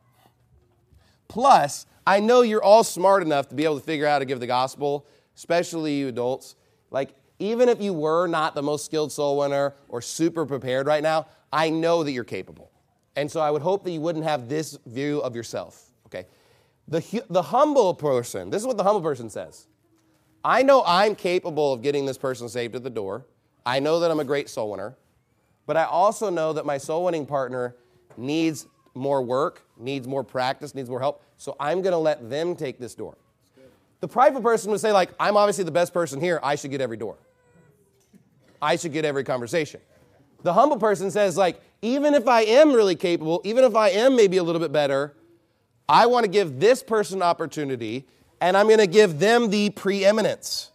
Plus, I know you're all smart enough to be able to figure out how to give the gospel, especially you adults. Like, even if you were not the most skilled soul winner or super prepared right now, I know that you're capable. And so I would hope that you wouldn't have this view of yourself, okay? The, the humble person, this is what the humble person says. I know I'm capable of getting this person saved at the door. I know that I'm a great soul winner. But I also know that my soul winning partner needs more work, needs more practice, needs more help. So I'm going to let them take this door. The prideful person would say, like, I'm obviously the best person here. I should get every door. I should get every conversation. The humble person says, like, even if I am really capable, even if I am maybe a little bit better, I want to give this person opportunity, and I'm going to give them the preeminence.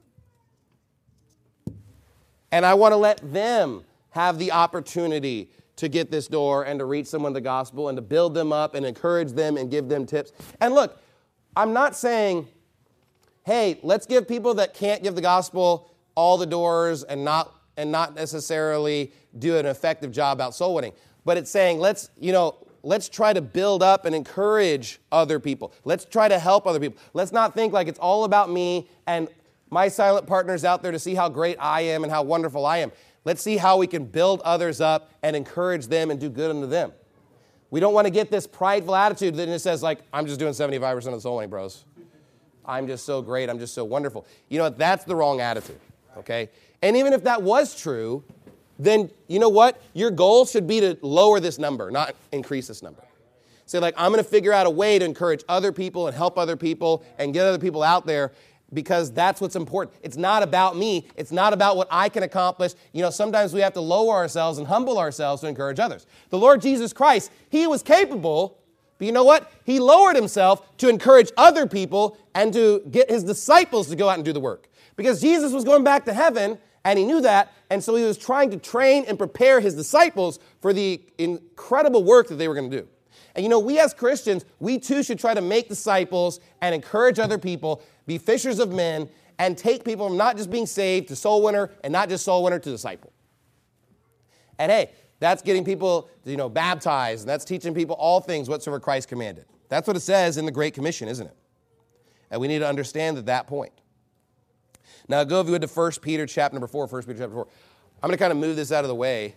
And I want to let them have the opportunity to get this door and to reach someone the gospel and to build them up and encourage them and give them tips. And look, I'm not saying, hey, let's give people that can't give the gospel all the doors and not and not necessarily do an effective job out soul winning. But it's saying let's, you know, let's try to build up and encourage other people. Let's try to help other people. Let's not think like it's all about me and my silent partner's out there to see how great I am and how wonderful I am. Let's see how we can build others up and encourage them and do good unto them. We don't want to get this prideful attitude that it says like, I'm just doing seventy-five percent of the soul winning, bros. I'm just so great. I'm just so wonderful. You know, that's the wrong attitude, okay? And even if that was true, then you know what? Your goal should be to lower this number, not increase this number. Say like, I'm going to figure out a way to encourage other people and help other people and get other people out there because that's what's important. It's not about me. It's not about what I can accomplish. You know, sometimes we have to lower ourselves and humble ourselves to encourage others. The Lord Jesus Christ, he was capable, but you know what? He lowered himself to encourage other people and to get his disciples to go out and do the work. Because Jesus was going back to heaven, and he knew that, and so he was trying to train and prepare his disciples for the incredible work that they were going to do. And you know, we as Christians, we too should try to make disciples and encourage other people, be fishers of men, and take people from not just being saved to soul winner, and not just soul winner to disciple. And hey, that's getting people, you know, baptized, and that's teaching people all things whatsoever Christ commanded. That's what it says in the Great Commission, isn't it? And we need to understand at that point. Now, go if you would to First Peter chapter number four, First Peter chapter four. I'm going to kind of move this out of the way.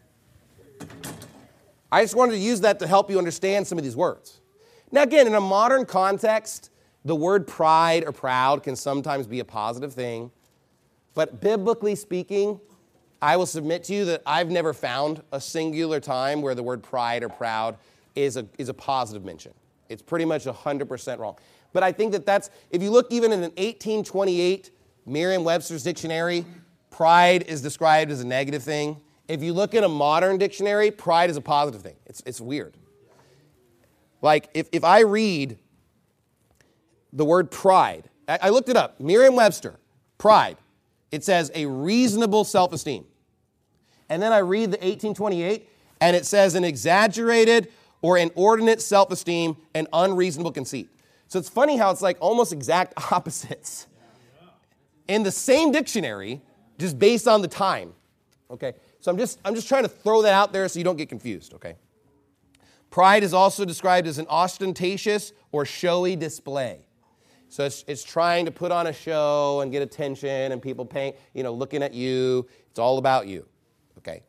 I just wanted to use that to help you understand some of these words. Now, again, in a modern context, the word pride or proud can sometimes be a positive thing. But biblically speaking, I will submit to you that I've never found a singular time where the word pride or proud is a, is a positive mention. It's pretty much one hundred percent wrong. But I think that that's, if you look even in an eighteen twenty-eight Merriam-Webster's dictionary, pride is described as a negative thing. If you look at a modern dictionary, pride is a positive thing. It's, it's weird. Like, if, if I read the word pride, I, I looked it up, Merriam-Webster, pride, it says a reasonable self-esteem. And then I read the eighteen twenty-eight, and it says an exaggerated or inordinate self-esteem and unreasonable conceit. So it's funny how it's like almost exact opposites in the same dictionary, just based on the time. Okay, so I'm just I'm just trying to throw that out there so you don't get confused. Okay, pride is also described as an ostentatious or showy display. So it's it's trying to put on a show and get attention and people paying, you know, looking at you. It's all about you. Okay.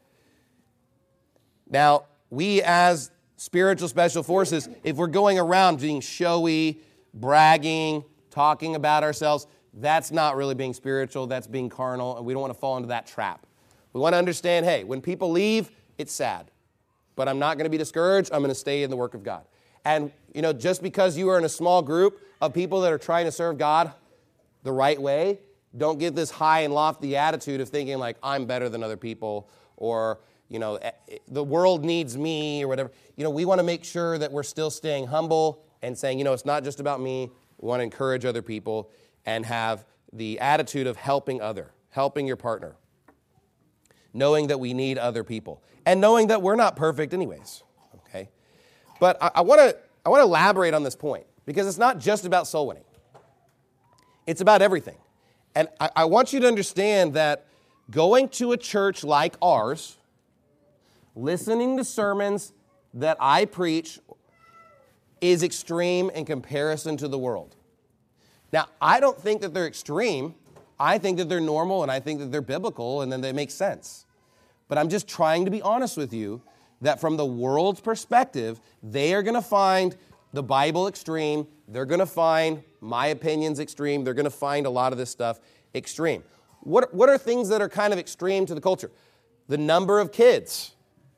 Now, we as spiritual special forces, if we're going around being showy, bragging, talking about ourselves, that's not really being spiritual. That's being carnal, and we don't want to fall into that trap. We want to understand, hey, when people leave, it's sad. But I'm not going to be discouraged. I'm going to stay in the work of God. And, you know, just because you are in a small group of people that are trying to serve God the right way, don't get this high and lofty attitude of thinking like, I'm better than other people, or, you know, the world needs me, or whatever. You know, we want to make sure that we're still staying humble and saying, you know, it's not just about me. We want to encourage other people and have the attitude of helping other, helping your partner, knowing that we need other people, and knowing that we're not perfect anyways, okay? But I, I want to I want to elaborate on this point, because it's not just about soul winning. It's about everything. And I, I want you to understand that going to a church like ours, listening to sermons that I preach, is extreme in comparison to the world. Now, I don't think that they're extreme. I think that they're normal, and I think that they're biblical, and then they make sense. But I'm just trying to be honest with you that from the world's perspective, they are going to find the Bible extreme. They're going to find my opinions extreme. They're going to find a lot of this stuff extreme. What, what are things that are kind of extreme to the culture? The number of kids.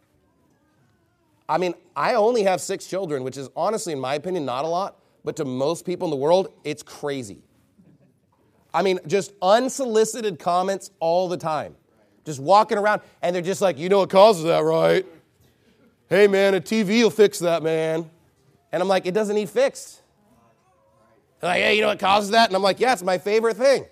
I mean, I only have six children, which is honestly, in my opinion, not a lot. But to most people in the world, it's crazy. I mean, just unsolicited comments all the time. Just walking around, and they're just like, you know what causes that, right? Hey, man, a T V will fix that, man. And I'm like, it doesn't need fixed. They're like, hey, you know what causes that? And I'm like, yeah, it's my favorite thing.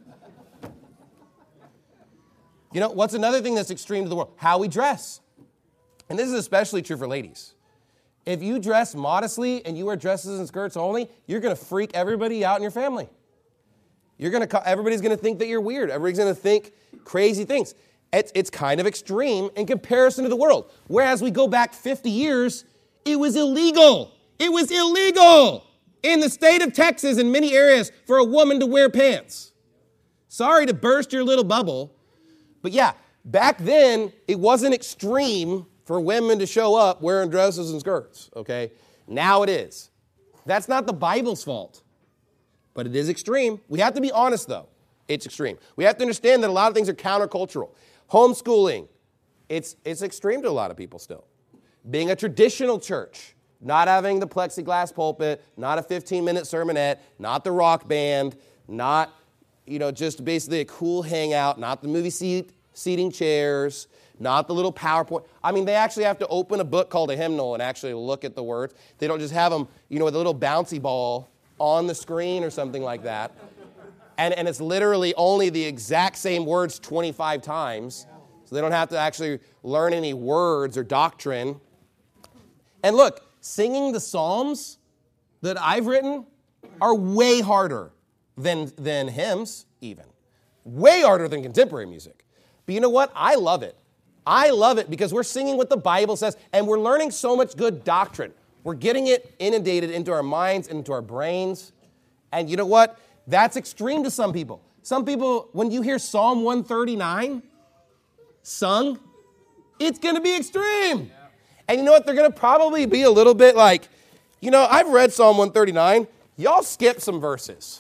You know, what's another thing that's extreme to the world? How we dress. and this is especially true for ladies. If you dress modestly and you wear dresses and skirts only, you're going to freak everybody out in your family. You're going to, everybody's going to think that you're weird. Everybody's going to think crazy things. It's, it's kind of extreme in comparison to the world. Whereas we go back fifty years, it was illegal. It was illegal in the state of Texas in many areas for a woman to wear pants. Sorry to burst your little bubble, but yeah, back then it wasn't extreme for women to show up wearing dresses and skirts, okay? Now it is. That's not the Bible's fault, but it is extreme. We have to be honest, though. It's extreme. We have to understand that a lot of things are countercultural. Homeschooling, it's, it's extreme to a lot of people still. Being a traditional church, not having the plexiglass pulpit, not a fifteen-minute sermonette, not the rock band, not, you know, just basically a cool hangout, not the movie seat, seating chairs, not the little PowerPoint. I mean, they actually have to open a book called a hymnal and actually look at the words. They don't just have them, you know, with a little bouncy ball on the screen or something like that. And, and it's literally only the exact same words twenty-five times. So they don't have to actually learn any words or doctrine. And look, singing the Psalms that I've written are way harder than, than hymns even. Way harder than contemporary music. But you know what? I love it. I love it because we're singing what the Bible says, and we're learning so much good doctrine. We're getting it inundated into our minds, into our brains. And you know what? That's extreme to some people. Some people, when you hear Psalm one thirty-nine sung, it's going to be extreme. And you know what? They're going to probably be a little bit like, you know, I've read Psalm one thirty-nine. Y'all skip some verses.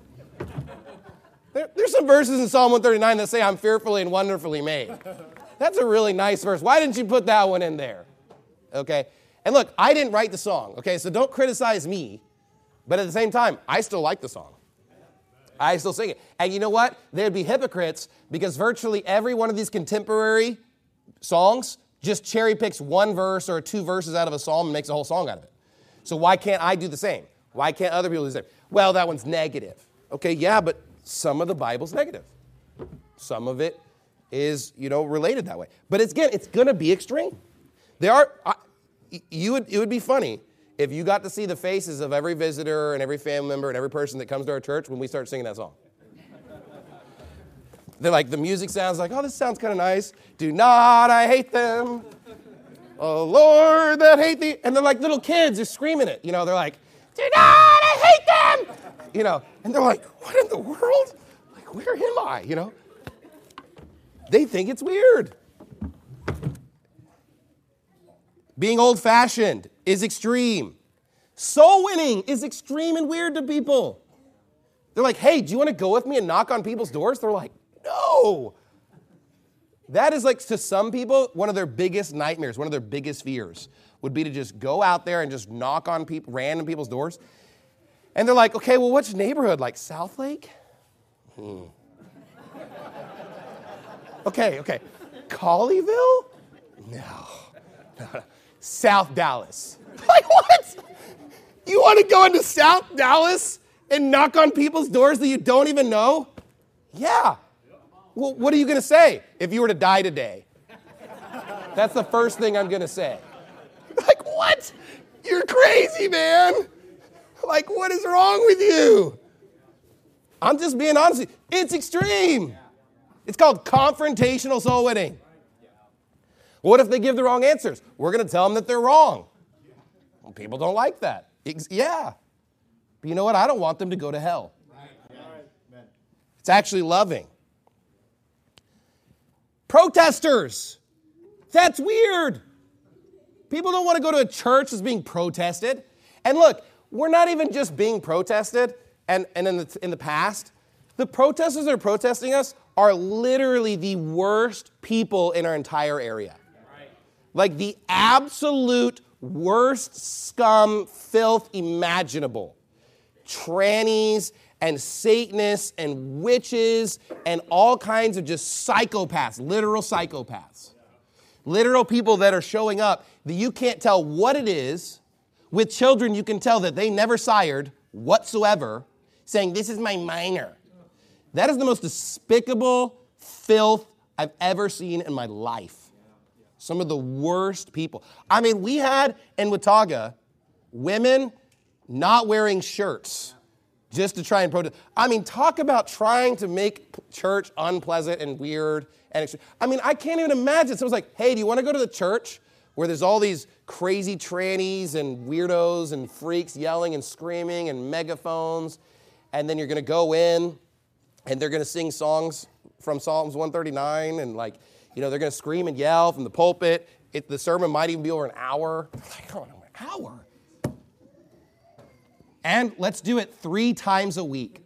There, there's some verses in Psalm one thirty-nine that say, I'm fearfully and wonderfully made. That's a really nice verse. Why didn't you put that one in there? Okay? And look, I didn't write the song, okay? So don't criticize me. But at the same time, I still like the song. I still sing it. And you know what? They'd be hypocrites because virtually every one of these contemporary songs just cherry picks one verse or two verses out of a psalm and makes a whole song out of it. So why can't I do the same? Why can't other people do the same? Well, that one's negative. Okay, yeah, but some of the Bible's negative. Some of it is, you know, related that way. But it's, again, it's going to be extreme. There are, I, you would, it would be funny if you got to see the faces of every visitor and every family member and every person that comes to our church when we start singing that song. They're like, the music sounds like, oh, this sounds kind of nice. Do not, I hate them. Oh, Lord, that hate thee. And they're like little kids, they're screaming it. You know, they're like, do not, I hate them. You know, and they're like, what in the world? Like, where am I? You know? They think it's weird. Being old-fashioned is extreme. Soul winning is extreme and weird to people. They're like, hey, do you want to go with me and knock on people's doors? They're like, no. That is like, to some people, one of their biggest nightmares, one of their biggest fears would be to just go out there and just knock on people, random people's doors. And they're like, okay, well, which neighborhood? Like South Lake? Hmm. Okay, okay. Colleyville? No. no, no. South Dallas. Like what? You want to go into South Dallas and knock on people's doors that you don't even know? Yeah. Well, what are you going to say if you were to die today? That's the first thing I'm going to say. Like, what? You're crazy, man. Like, what is wrong with you? I'm just being honest with you. It's extreme. It's called confrontational soul winning. What if they give the wrong answers? We're going to tell them that they're wrong. Well, people don't like that. Ex- yeah. But you know what? I don't want them to go to hell. It's actually loving. Protesters. That's weird. People don't want to go to a church that's being protested. And look, we're not even just being protested. And, and in, the, in the past, the protesters that are protesting us are literally the worst people in our entire area. Right. Like the absolute worst scum, filth imaginable. Trannies and Satanists and witches and all kinds of just psychopaths, literal psychopaths. Literal people that are showing up that you can't tell what it is. With children, you can tell that they never sired whatsoever, saying, this is my minor. That is the most despicable filth I've ever seen in my life. Some of the worst people. I mean, we had in Watauga women not wearing shirts just to try and protest. I mean, talk about trying to make church unpleasant and weird. And extreme. I mean, I can't even imagine. Someone's like, hey, do you want to go to the church where there's all these crazy trannies and weirdos and freaks yelling and screaming and megaphones, and then you're going to go in and they're going to sing songs from Psalms one thirty-nine, and like, you know, they're going to scream and yell from the pulpit. It, the sermon might even be over an hour. Like, oh, an hour? And let's do it three times a week.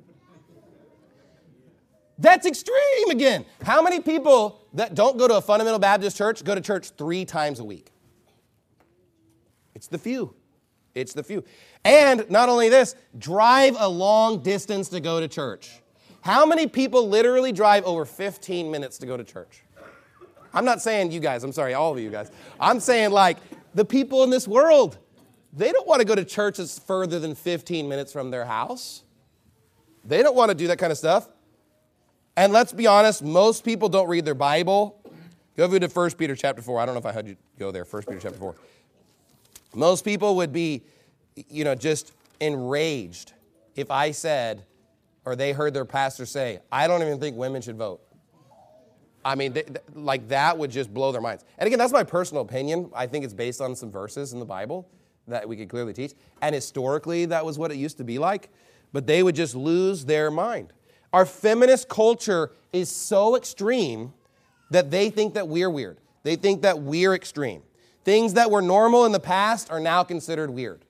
That's extreme again. How many people that don't go to a fundamental Baptist church go to church three times a week? It's the few. It's the few. And not only this, drive a long distance to go to church. How many people literally drive over fifteen minutes to go to church? I'm not saying you guys. I'm sorry, all of you guys. I'm saying like the people in this world, they don't want to go to churches further than fifteen minutes from their house. They don't want to do that kind of stuff. And let's be honest, most people don't read their Bible. Go over to First Peter chapter four. I don't know if I had you go there, First Peter chapter four. Most people would be, you know, just enraged if I said, or they heard their pastor say, I don't even think women should vote. I mean, they, like that would just blow their minds. And again, that's my personal opinion. I think it's based on some verses in the Bible that we could clearly teach. And historically, that was what it used to be like. But they would just lose their mind. Our feminist culture is so extreme that they think that we're weird. They think that we're extreme. Things that were normal in the past are now considered weird.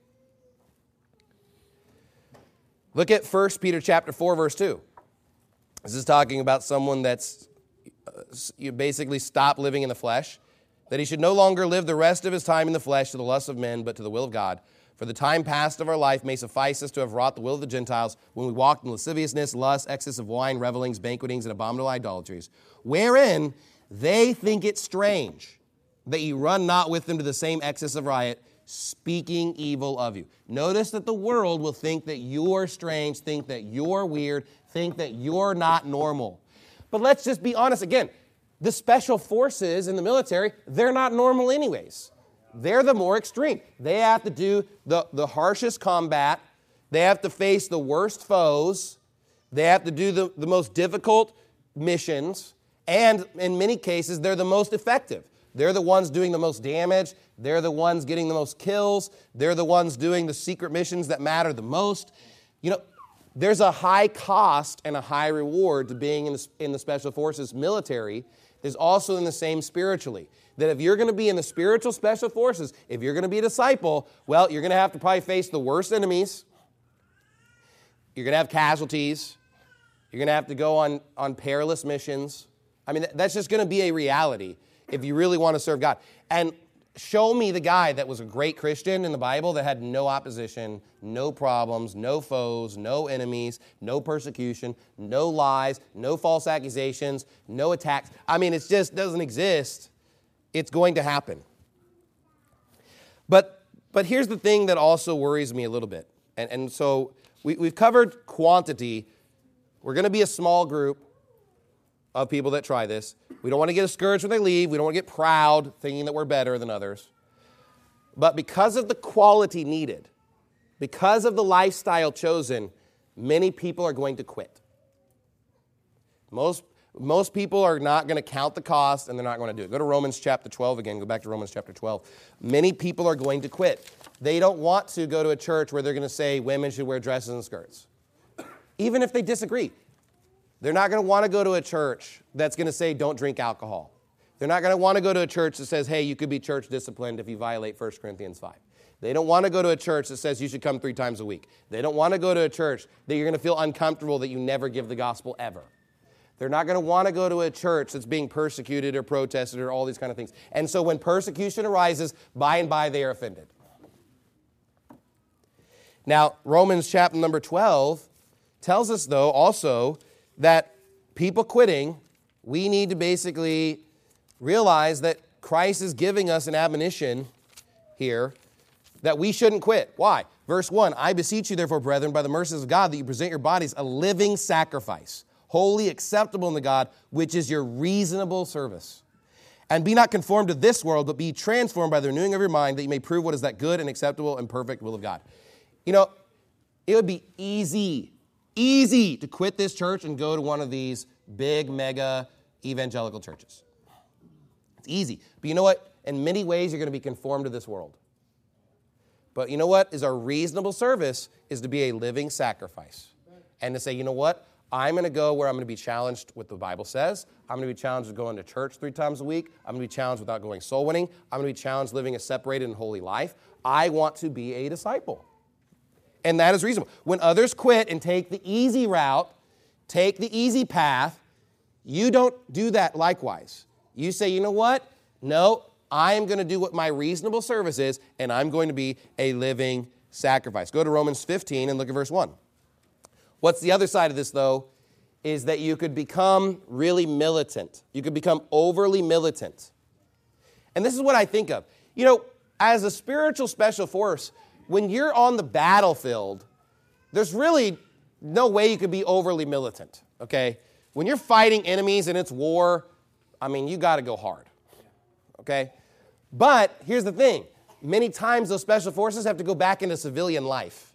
Look at First Peter chapter four, verse two. This is talking about someone that's uh, you basically stopped living in the flesh, that he should no longer live the rest of his time in the flesh to the lusts of men, but to the will of God. For the time past of our life may suffice us to have wrought the will of the Gentiles when we walked in lasciviousness, lust, excess of wine, revelings, banquetings, and abominable idolatries, wherein they think it strange that ye run not with them to the same excess of riot, speaking evil of you. Notice that the world will think that you're strange, think that you're weird, think that you're not normal. But let's just be honest again. The special forces in the military, they're not normal anyways. They're the more extreme. They have to do the, the harshest combat. They have to face the worst foes. They have to do the, the most difficult missions. And in many cases, they're the most effective. They're the ones doing the most damage. They're the ones getting the most kills. They're the ones doing the secret missions that matter the most. You know, there's a high cost and a high reward to being in the, in the Special Forces military. There's also in the same spiritually. That if you're going to be in the spiritual special forces, if you're going to be a disciple, well, you're going to have to probably face the worst enemies. You're going to have casualties. You're going to have to go on, on perilous missions. I mean, that's just going to be a reality if you really want to serve God. And show me the guy that was a great Christian in the Bible that had no opposition, no problems, no foes, no enemies, no persecution, no lies, no false accusations, no attacks. I mean, it just doesn't exist. It's going to happen. But but here's the thing that also worries me a little bit. And, and so we, we've covered quantity. We're going to be a small group of people that try this. We don't want to get discouraged when they leave. We don't want to get proud thinking that we're better than others. But because of the quality needed, because of the lifestyle chosen, many people are going to quit. Most Most people are not going to count the cost, and they're not going to do it. Go to Romans chapter twelve again. Go back to Romans chapter twelve. Many people are going to quit. They don't want to go to a church where they're going to say women should wear dresses and skirts. Even if they disagree. They're not going to want to go to a church that's going to say don't drink alcohol. They're not going to want to go to a church that says, hey, you could be church disciplined if you violate First Corinthians five. They don't want to go to a church that says you should come three times a week. They don't want to go to a church that you're going to feel uncomfortable that you never give the gospel ever. They're not going to want to go to a church that's being persecuted or protested or all these kind of things. And so when persecution arises, by and by they are offended. Now, Romans chapter number twelve tells us, though, also that people quitting, we need to basically realize that Christ is giving us an admonition here that we shouldn't quit. Why? Verse one, I beseech you, therefore, brethren, by the mercies of God, that you present your bodies a living sacrifice, holy, acceptable unto God, which is your reasonable service. And be not conformed to this world, but be transformed by the renewing of your mind, that you may prove what is that good and acceptable and perfect will of God. You know, it would be easy, easy to quit this church and go to one of these big, mega evangelical churches. It's easy. But you know what? In many ways, you're going to be conformed to this world. But you know what is our reasonable service is to be a living sacrifice. And to say, you know what? I'm going to go where I'm going to be challenged with what the Bible says. I'm going to be challenged with going to church three times a week. I'm going to be challenged without going soul winning. I'm going to be challenged living a separated and holy life. I want to be a disciple. And that is reasonable. When others quit and take the easy route, take the easy path, you don't do that likewise. You say, you know what? No, I am going to do what my reasonable service is, and I'm going to be a living sacrifice. Go to Romans fifteen and look at verse one. What's the other side of this, though, is that you could become really militant. You could become overly militant. And this is what I think of. You know, as a spiritual special force, when you're on the battlefield, there's really no way you could be overly militant, okay? When you're fighting enemies and it's war, I mean, you got to go hard, okay? But here's the thing. Many times those special forces have to go back into civilian life.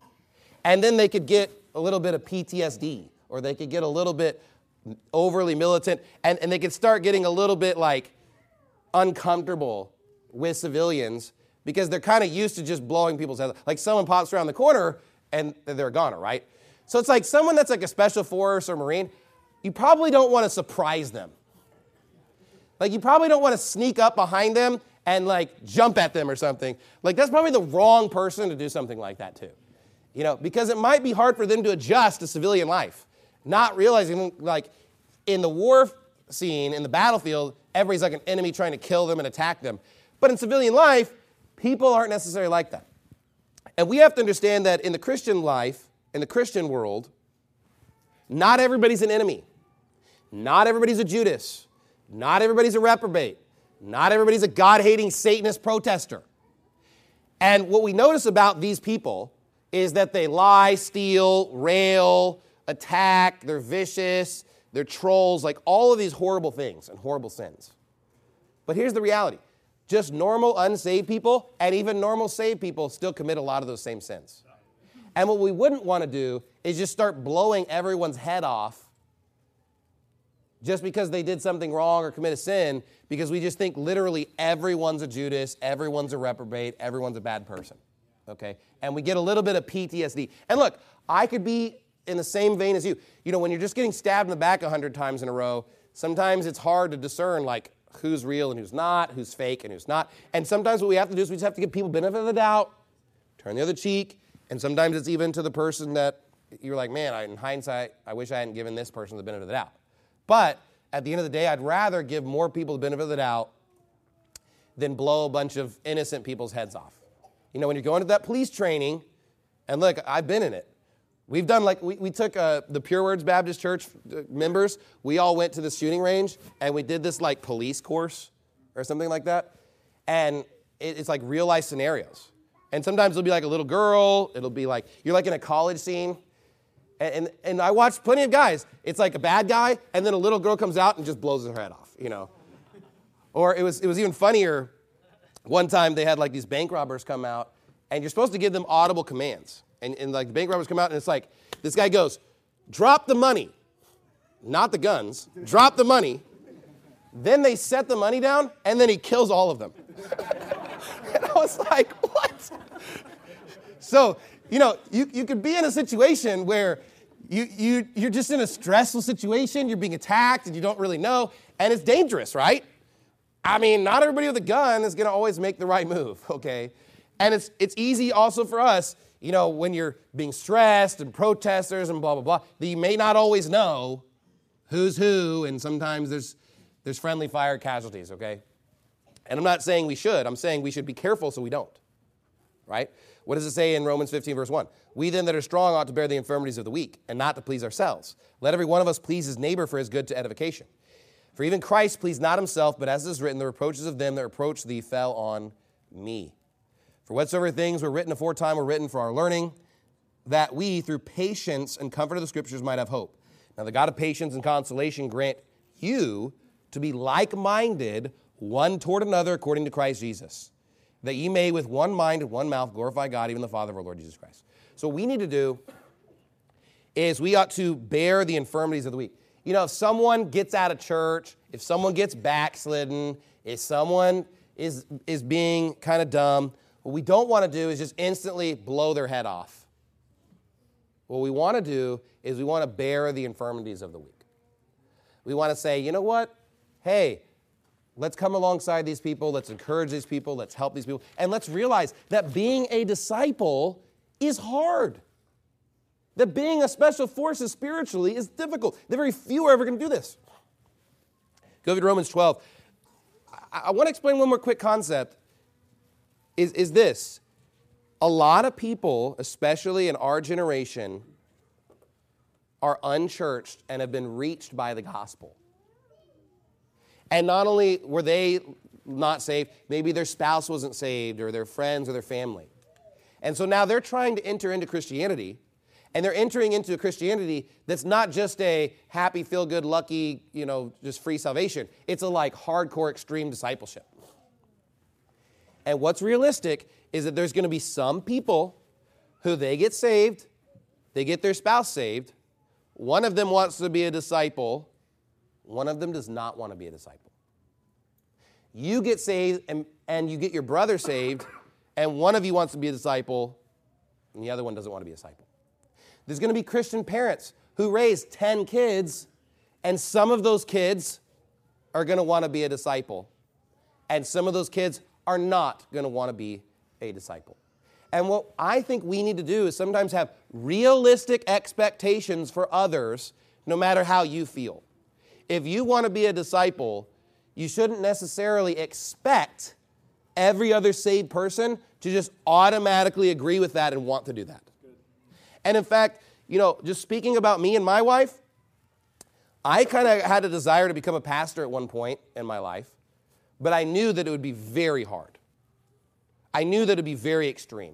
And then they could get a little bit of P T S D, or they could get a little bit overly militant, and, and they could start getting a little bit like uncomfortable with civilians because they're kind of used to just blowing people's heads. Like someone pops around the corner and they're a goner, right? So it's like someone that's like a special force or Marine, you probably don't want to surprise them. Like you probably don't want to sneak up behind them and like jump at them or something. Like that's probably the wrong person to do something like that too. You know, because it might be hard for them to adjust to civilian life, not realizing like in the war scene, in the battlefield, everybody's like an enemy trying to kill them and attack them. But in civilian life, people aren't necessarily like that. And we have to understand that in the Christian life, in the Christian world, not everybody's an enemy. Not everybody's a Judas. Not everybody's a reprobate. Not everybody's a God-hating Satanist protester. And what we notice about these people is that they lie, steal, rail, attack, they're vicious, they're trolls, like all of these horrible things and horrible sins. But here's the reality. Just normal unsaved people and even normal saved people still commit a lot of those same sins. And what we wouldn't want to do is just start blowing everyone's head off just because they did something wrong or commit a sin, because we just think literally everyone's a Judas, everyone's a reprobate, everyone's a bad person. Okay? And we get a little bit of P T S D. And look, I could be in the same vein as you. You know, when you're just getting stabbed in the back a hundred times in a row, sometimes it's hard to discern, like, who's real and who's not, who's fake and who's not. And sometimes what we have to do is we just have to give people benefit of the doubt, turn the other cheek, and sometimes it's even to the person that you're like, man, I, in hindsight, I wish I hadn't given this person the benefit of the doubt. But at the end of the day, I'd rather give more people the benefit of the doubt than blow a bunch of innocent people's heads off. You know, when you're going to that police training, and look, I've been in it. We've done like, we, we took uh, the Pure Words Baptist Church members, we all went to the shooting range, and we did this like police course or something like that. And it, it's like real life scenarios. And sometimes it'll be like a little girl, it'll be like, you're like in a college scene. And, and, and I watched plenty of guys. It's like a bad guy, and then a little girl comes out and just blows her head off, you know. Or it was it was even funnier. One time they had like these bank robbers come out, and you're supposed to give them audible commands. And, and like the bank robbers come out, and it's like, this guy goes, drop the money, not the guns, drop the money. Then they set the money down, and then he kills all of them. And I was like, what? So, you know, you, you could be in a situation where you, you, you're just in a stressful situation, you're being attacked, and you don't really know, and it's dangerous, right? I mean, not everybody with a gun is going to always make the right move, okay? And it's it's easy also for us, you know, when you're being stressed and protesters and blah, blah, blah, that you may not always know who's who, and sometimes there's there's friendly fire casualties, okay? And I'm not saying we should. I'm saying we should be careful so we don't, right? What does it say in Romans fifteen, verse one? We then that are strong ought to bear the infirmities of the weak and not to please ourselves. Let every one of us please his neighbor for his good to edification. For even Christ pleased not himself, but as it is written, the reproaches of them that reproach thee fell on me. For whatsoever things were written aforetime were written for our learning, that we, through patience and comfort of the Scriptures, might have hope. Now the God of patience and consolation grant you to be like-minded, one toward another according to Christ Jesus, that ye may with one mind and one mouth glorify God, even the Father of our Lord Jesus Christ. So what we need to do is we ought to bear the infirmities of the weak. You know, if someone gets out of church, if someone gets backslidden, if someone is, is being kind of dumb, what we don't want to do is just instantly blow their head off. What we want to do is we want to bear the infirmities of the weak. We want to say, you know what? Hey, let's come alongside these people. Let's encourage these people. Let's help these people. And let's realize that being a disciple is hard. That being a special forces spiritually is difficult. The very few are ever going to do this. Go to Romans twelve. I, I want to explain one more quick concept. Is, is this. A lot of people, especially in our generation, are unchurched and have been reached by the gospel. And not only were they not saved, maybe their spouse wasn't saved or their friends or their family. And so now they're trying to enter into Christianity, and they're entering into a Christianity that's not just a happy, feel-good, lucky, you know, just free salvation. It's a like hardcore, extreme discipleship. And what's realistic is that there's going to be some people who they get saved, they get their spouse saved, one of them wants to be a disciple, one of them does not want to be a disciple. You get saved and, and you get your brother saved, and one of you wants to be a disciple, and the other one doesn't want to be a disciple. There's going to be Christian parents who raise ten kids, and some of those kids are going to want to be a disciple, and some of those kids are not going to want to be a disciple. And what I think we need to do is sometimes have realistic expectations for others, no matter how you feel. If you want to be a disciple, you shouldn't necessarily expect every other saved person to just automatically agree with that and want to do that. And in fact, you know, just speaking about me and my wife, I kind of had a desire to become a pastor at one point in my life, but I knew that it would be very hard. I knew that it would be very extreme.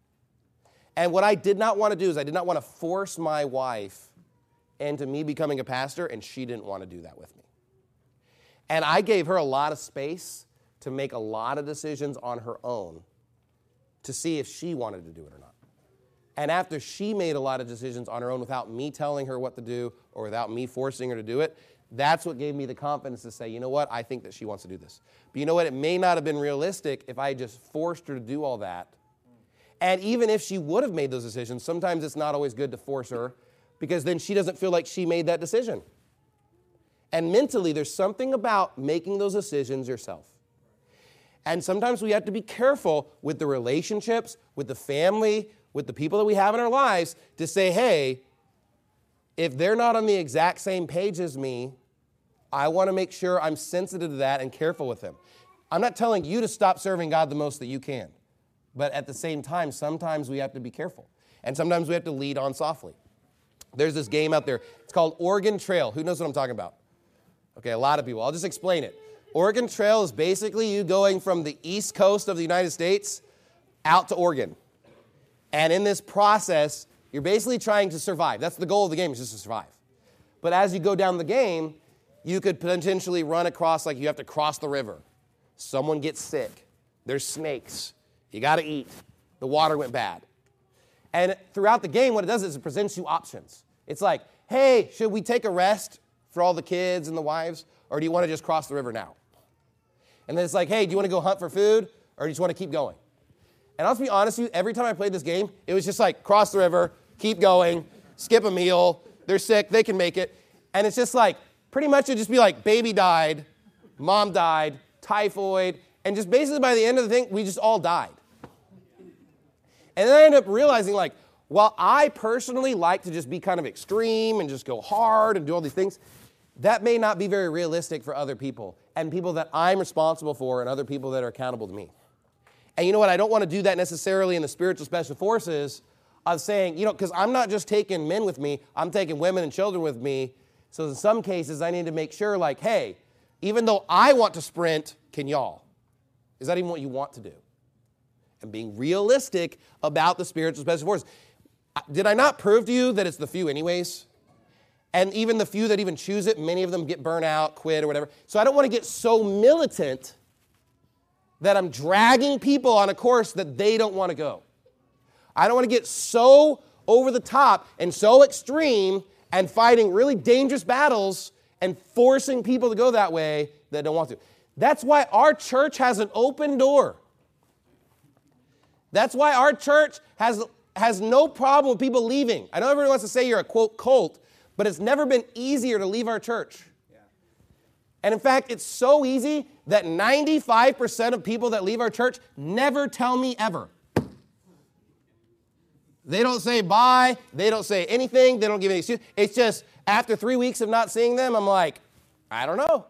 And what I did not want to do is I did not want to force my wife into me becoming a pastor, and she didn't want to do that with me. And I gave her a lot of space to make a lot of decisions on her own to see if she wanted to do it or not. And after she made a lot of decisions on her own without me telling her what to do or without me forcing her to do it, that's what gave me the confidence to say, you know what, I think that she wants to do this. But you know what, it may not have been realistic if I just forced her to do all that. And even if she would have made those decisions, sometimes it's not always good to force her because then she doesn't feel like she made that decision. And mentally, there's something about making those decisions yourself. And sometimes we have to be careful with the relationships, with the family, with the people that we have in our lives to say, hey, if they're not on the exact same page as me, I want to make sure I'm sensitive to that and careful with them. I'm not telling you to stop serving God the most that you can. But at the same time, sometimes we have to be careful. And sometimes we have to lead on softly. There's this game out there. It's called Oregon Trail. Who knows what I'm talking about? Okay, a lot of people. I'll just explain it. Oregon Trail is basically you going from the east coast of the United States out to Oregon. And in this process, you're basically trying to survive. That's the goal of the game, is just to survive. But as you go down the game, you could potentially run across, like you have to cross the river. Someone gets sick. There's snakes. You got to eat. The water went bad. And throughout the game, what it does is it presents you options. It's like, hey, should we take a rest for all the kids and the wives, or do you want to just cross the river now? And then it's like, hey, do you want to go hunt for food, or do you just want to keep going? And I'll just be honest with you, every time I played this game, it was just like, cross the river, keep going, skip a meal, they're sick, they can make it. And it's just like, pretty much it'd just be like, baby died, mom died, typhoid, and just basically by the end of the thing, we just all died. And then I ended up realizing, like, while I personally like to just be kind of extreme and just go hard and do all these things, that may not be very realistic for other people and people that I'm responsible for and other people that are accountable to me. And you know what? I don't want to do that necessarily in the spiritual special forces of saying, you know, because I'm not just taking men with me, I'm taking women and children with me. So in some cases, I need to make sure, like, hey, even though I want to sprint, can y'all? Is that even what you want to do? And being realistic about the spiritual special forces. Did I not prove to you that it's the few anyways? And even the few that even choose it, many of them get burnt out, quit, or whatever. So I don't want to get so militant that I'm dragging people on a course that they don't want to go. I don't want to get so over the top and so extreme and fighting really dangerous battles and forcing people to go that way that don't want to. That's why our church has an open door. That's why our church has, has no problem with people leaving. I know everyone wants to say you're a, quote, cult, but it's never been easier to leave our church. Yeah. And in fact, it's so easy that ninety-five percent of people that leave our church never tell me ever. They don't say bye. They don't say anything. They don't give any excuse. It's just after three weeks of not seeing them, I'm like, I don't know.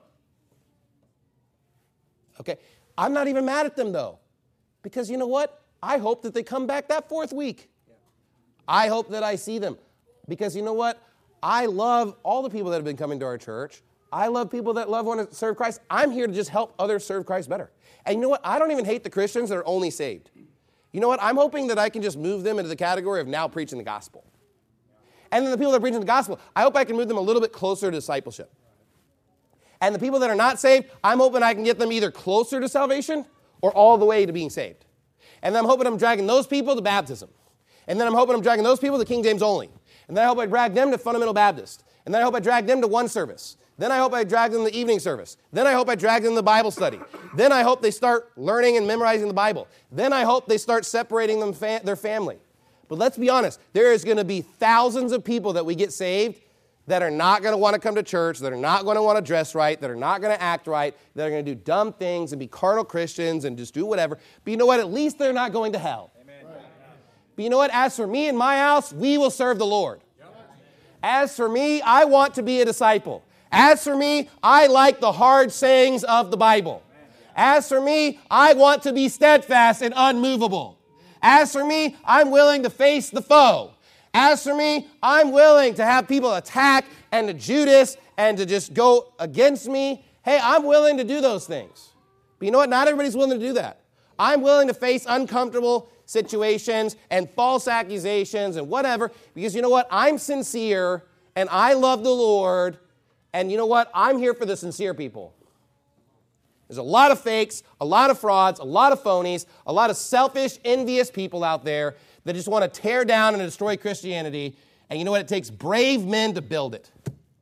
Okay. I'm not even mad at them, though, because you know what? I hope that they come back that fourth week. I hope that I see them, because you know what? I love all the people that have been coming to our church. I love people that love want to serve Christ. I'm here to just help others serve Christ better. And you know what? I don't even hate the Christians that are only saved. You know what? I'm hoping that I can just move them into the category of now preaching the gospel. And then the people that are preaching the gospel, I hope I can move them a little bit closer to discipleship. And the people that are not saved, I'm hoping I can get them either closer to salvation or all the way to being saved. And then I'm hoping I'm dragging those people to baptism. And then I'm hoping I'm dragging those people to King James only. And then I hope I drag them to Fundamental Baptist. And then I hope I drag them to one service. Then I hope I drag them to the evening service. Then I hope I drag them to Bible study. Then I hope they start learning and memorizing the Bible. Then I hope they start separating them fa- their family. But let's be honest, there is going to be thousands of people that we get saved that are not going to want to come to church, that are not going to want to dress right, that are not going to act right, that are going to do dumb things and be carnal Christians and just do whatever. But you know what? At least they're not going to hell. Amen. But you know what? As for me and my house, we will serve the Lord. As for me, I want to be a disciple. As for me, I like the hard sayings of the Bible. As for me, I want to be steadfast and unmovable. As for me, I'm willing to face the foe. As for me, I'm willing to have people attack and to Judas and to just go against me. Hey, I'm willing to do those things. But you know what? Not everybody's willing to do that. I'm willing to face uncomfortable situations and false accusations and whatever, because you know what? I'm sincere and I love the Lord. And you know what? I'm here for the sincere people. There's a lot of fakes, a lot of frauds, a lot of phonies, a lot of selfish, envious people out there that just want to tear down and destroy Christianity. And you know what? It takes brave men to build it.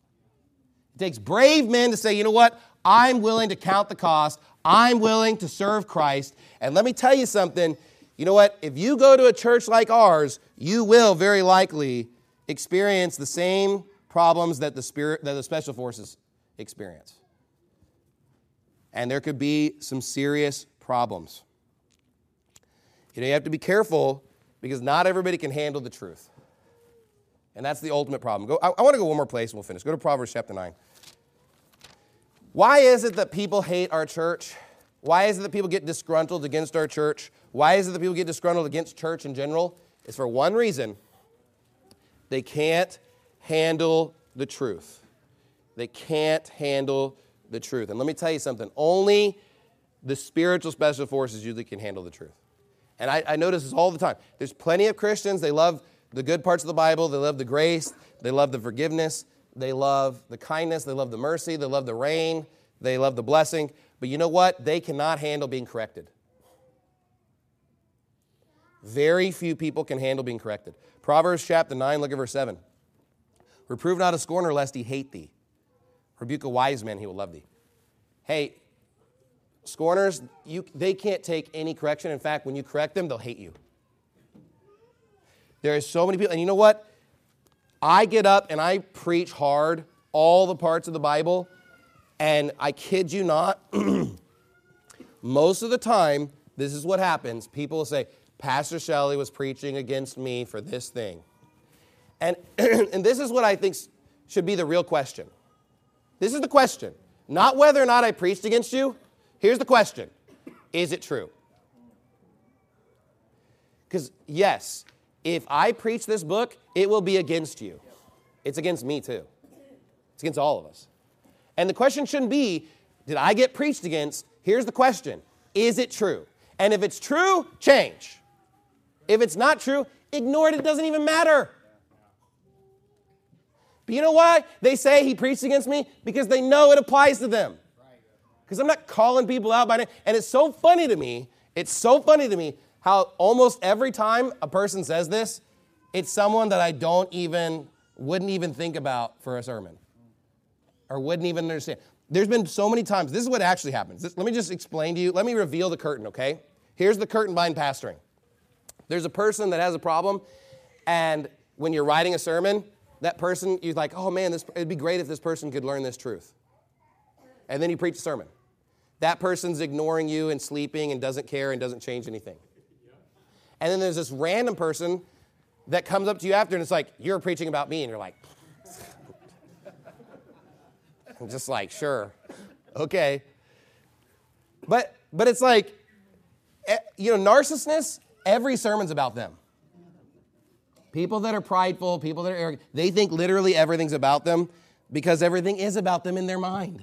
It takes brave men to say, you know what? I'm willing to count the cost. I'm willing to serve Christ. And let me tell you something. You know what? If you go to a church like ours, you will very likely experience the same problems that the spirit that the special forces experience. And there could be some serious problems. You know, you have to be careful because not everybody can handle the truth. And that's the ultimate problem. Go, I, I want to go one more place and we'll finish. Go to Proverbs chapter nine. Why is it that people hate our church? Why is it that people get disgruntled against our church? Why is it that people get disgruntled against church in general? It's for one reason. They can't handle the truth. They can't handle the truth. And let me tell you something. Only the spiritual special forces usually can handle the truth. And I, I notice this all the time. There's plenty of Christians. They love the good parts of the Bible. They love the grace. They love the forgiveness. They love the kindness. They love the mercy. They love the rain. They love the blessing. But you know what? They cannot handle being corrected. Very few people can handle being corrected. Proverbs chapter nine, look at verse seven. Reprove not a scorner lest he hate thee. Rebuke a wise man, he will love thee. Hey, scorners, you, they can't take any correction. In fact, when you correct them, they'll hate you. There are so many people, and you know what? I get up and I preach hard all the parts of the Bible, and I kid you not, most of the time, this is what happens. People will say, Pastor Shelley was preaching against me for this thing. And, and this is what I think should be the real question. This is the question. Not whether or not I preached against you. Here's the question. Is it true? Because, yes, if I preach this book, it will be against you. It's against me, too. It's against all of us. And the question shouldn't be, did I get preached against? Here's the question. Is it true? And if it's true, change. If it's not true, ignore it. It doesn't even matter. But you know why they say he preached against me? Because they know it applies to them. Because I'm not calling people out by name. And it's so funny to me, it's so funny to me how almost every time a person says this, it's someone that I don't even, wouldn't even think about for a sermon. Or wouldn't even understand. There's been so many times, this is what actually happens. This, let me just explain to you, let me reveal the curtain, okay? Here's the curtain behind pastoring. There's a person that has a problem, and when you're writing a sermon, that person, you're like, oh man, this, it'd be great if this person could learn this truth. And then you preach a sermon. That person's ignoring you and sleeping and doesn't care and doesn't change anything. And then there's this random person that comes up to you after and it's like, you're preaching about me, and you're like, I'm just like, sure, okay. But but it's like, you know, narcissists, every sermon's about them. People that are prideful, people that are arrogant, they think literally everything's about them because everything is about them in their mind.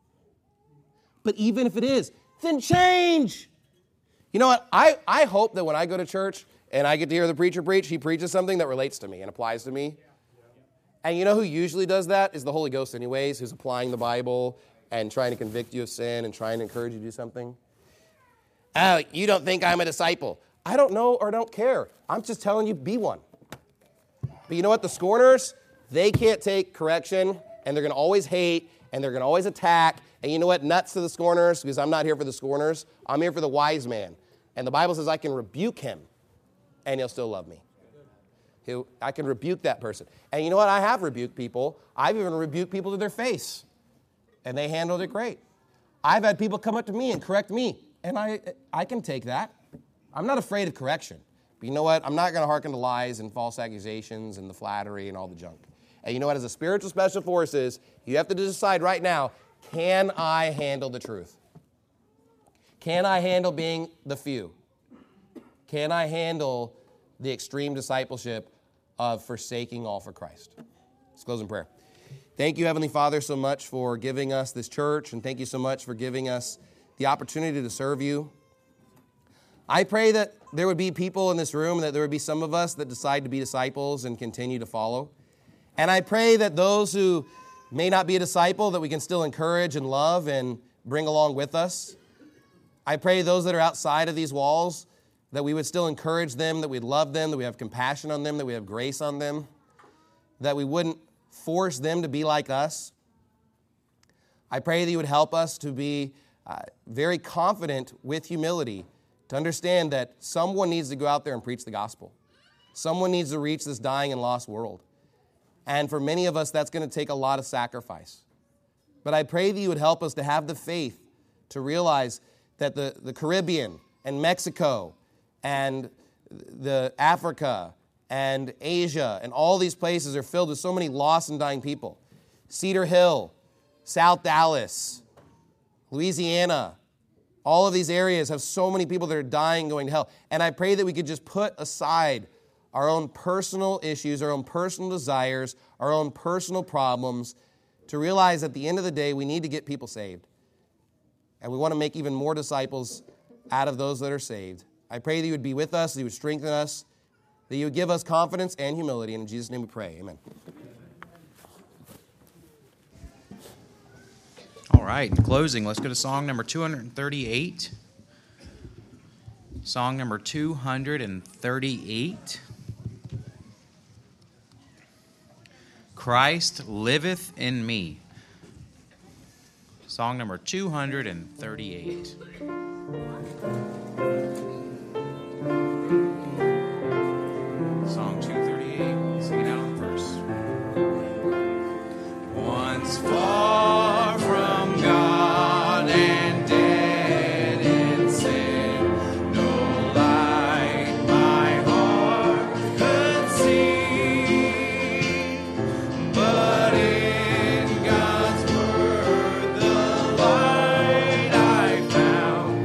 But even if it is, then change. You know what? I, I hope that when I go to church and I get to hear the preacher preach, he preaches something that relates to me and applies to me. And you know who usually does that is the Holy Ghost anyways, who's applying the Bible and trying to convict you of sin and trying to encourage you to do something. Oh, you don't think I'm a disciple. I don't know or don't care. I'm just telling you, be one. But you know what? The scorners, they can't take correction, and they're going to always hate, and they're going to always attack. And you know what? Nuts to the scorners, because I'm not here for the scorners. I'm here for the wise man. And the Bible says I can rebuke him, and he'll still love me. He'll, I can rebuke that person. And you know what? I have rebuked people. I've even rebuked people to their face, and they handled it great. I've had people come up to me and correct me, and I, I can take that. I'm not afraid of correction. But you know what? I'm not going to hearken to lies and false accusations and the flattery and all the junk. And you know what? As a spiritual special forces, you have to decide right now, can I handle the truth? Can I handle being the few? Can I handle the extreme discipleship of forsaking all for Christ? Let's close in prayer. Thank you, Heavenly Father, so much for giving us this church, and thank you so much for giving us the opportunity to serve you. I pray that there would be people in this room, that there would be some of us that decide to be disciples and continue to follow. And I pray that those who may not be a disciple, that we can still encourage and love and bring along with us. I pray those that are outside of these walls, that we would still encourage them, that we'd love them, that we have compassion on them, that we have grace on them, that we wouldn't force them to be like us. I pray that you would help us to be uh, very confident with humility, to understand that someone needs to go out there and preach the gospel. Someone needs to reach this dying and lost world. And for many of us, that's going to take a lot of sacrifice. But I pray that you would help us to have the faith to realize that the, the Caribbean and Mexico and the Africa and Asia and all these places are filled with so many lost and dying people. Cedar Hill, South Dallas, Louisiana, all of these areas have so many people that are dying, going to hell. And I pray that we could just put aside our own personal issues, our own personal desires, our own personal problems, to realize at the end of the day, we need to get people saved. And we want to make even more disciples out of those that are saved. I pray that you would be with us, that you would strengthen us, that you would give us confidence and humility. And in Jesus' name we pray. Amen. All right, in closing, let's go to song number two hundred thirty-eight. Song number two hundred thirty-eight. Christ liveth in me. Song number two hundred thirty-eight. Song two thirty-eight. Sing it out on the verse. Once far from God and dead in sin, no light my heart could see, but in God's word the light I found.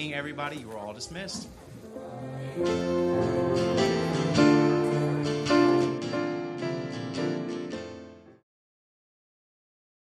singing, everybody. You are all dismissed.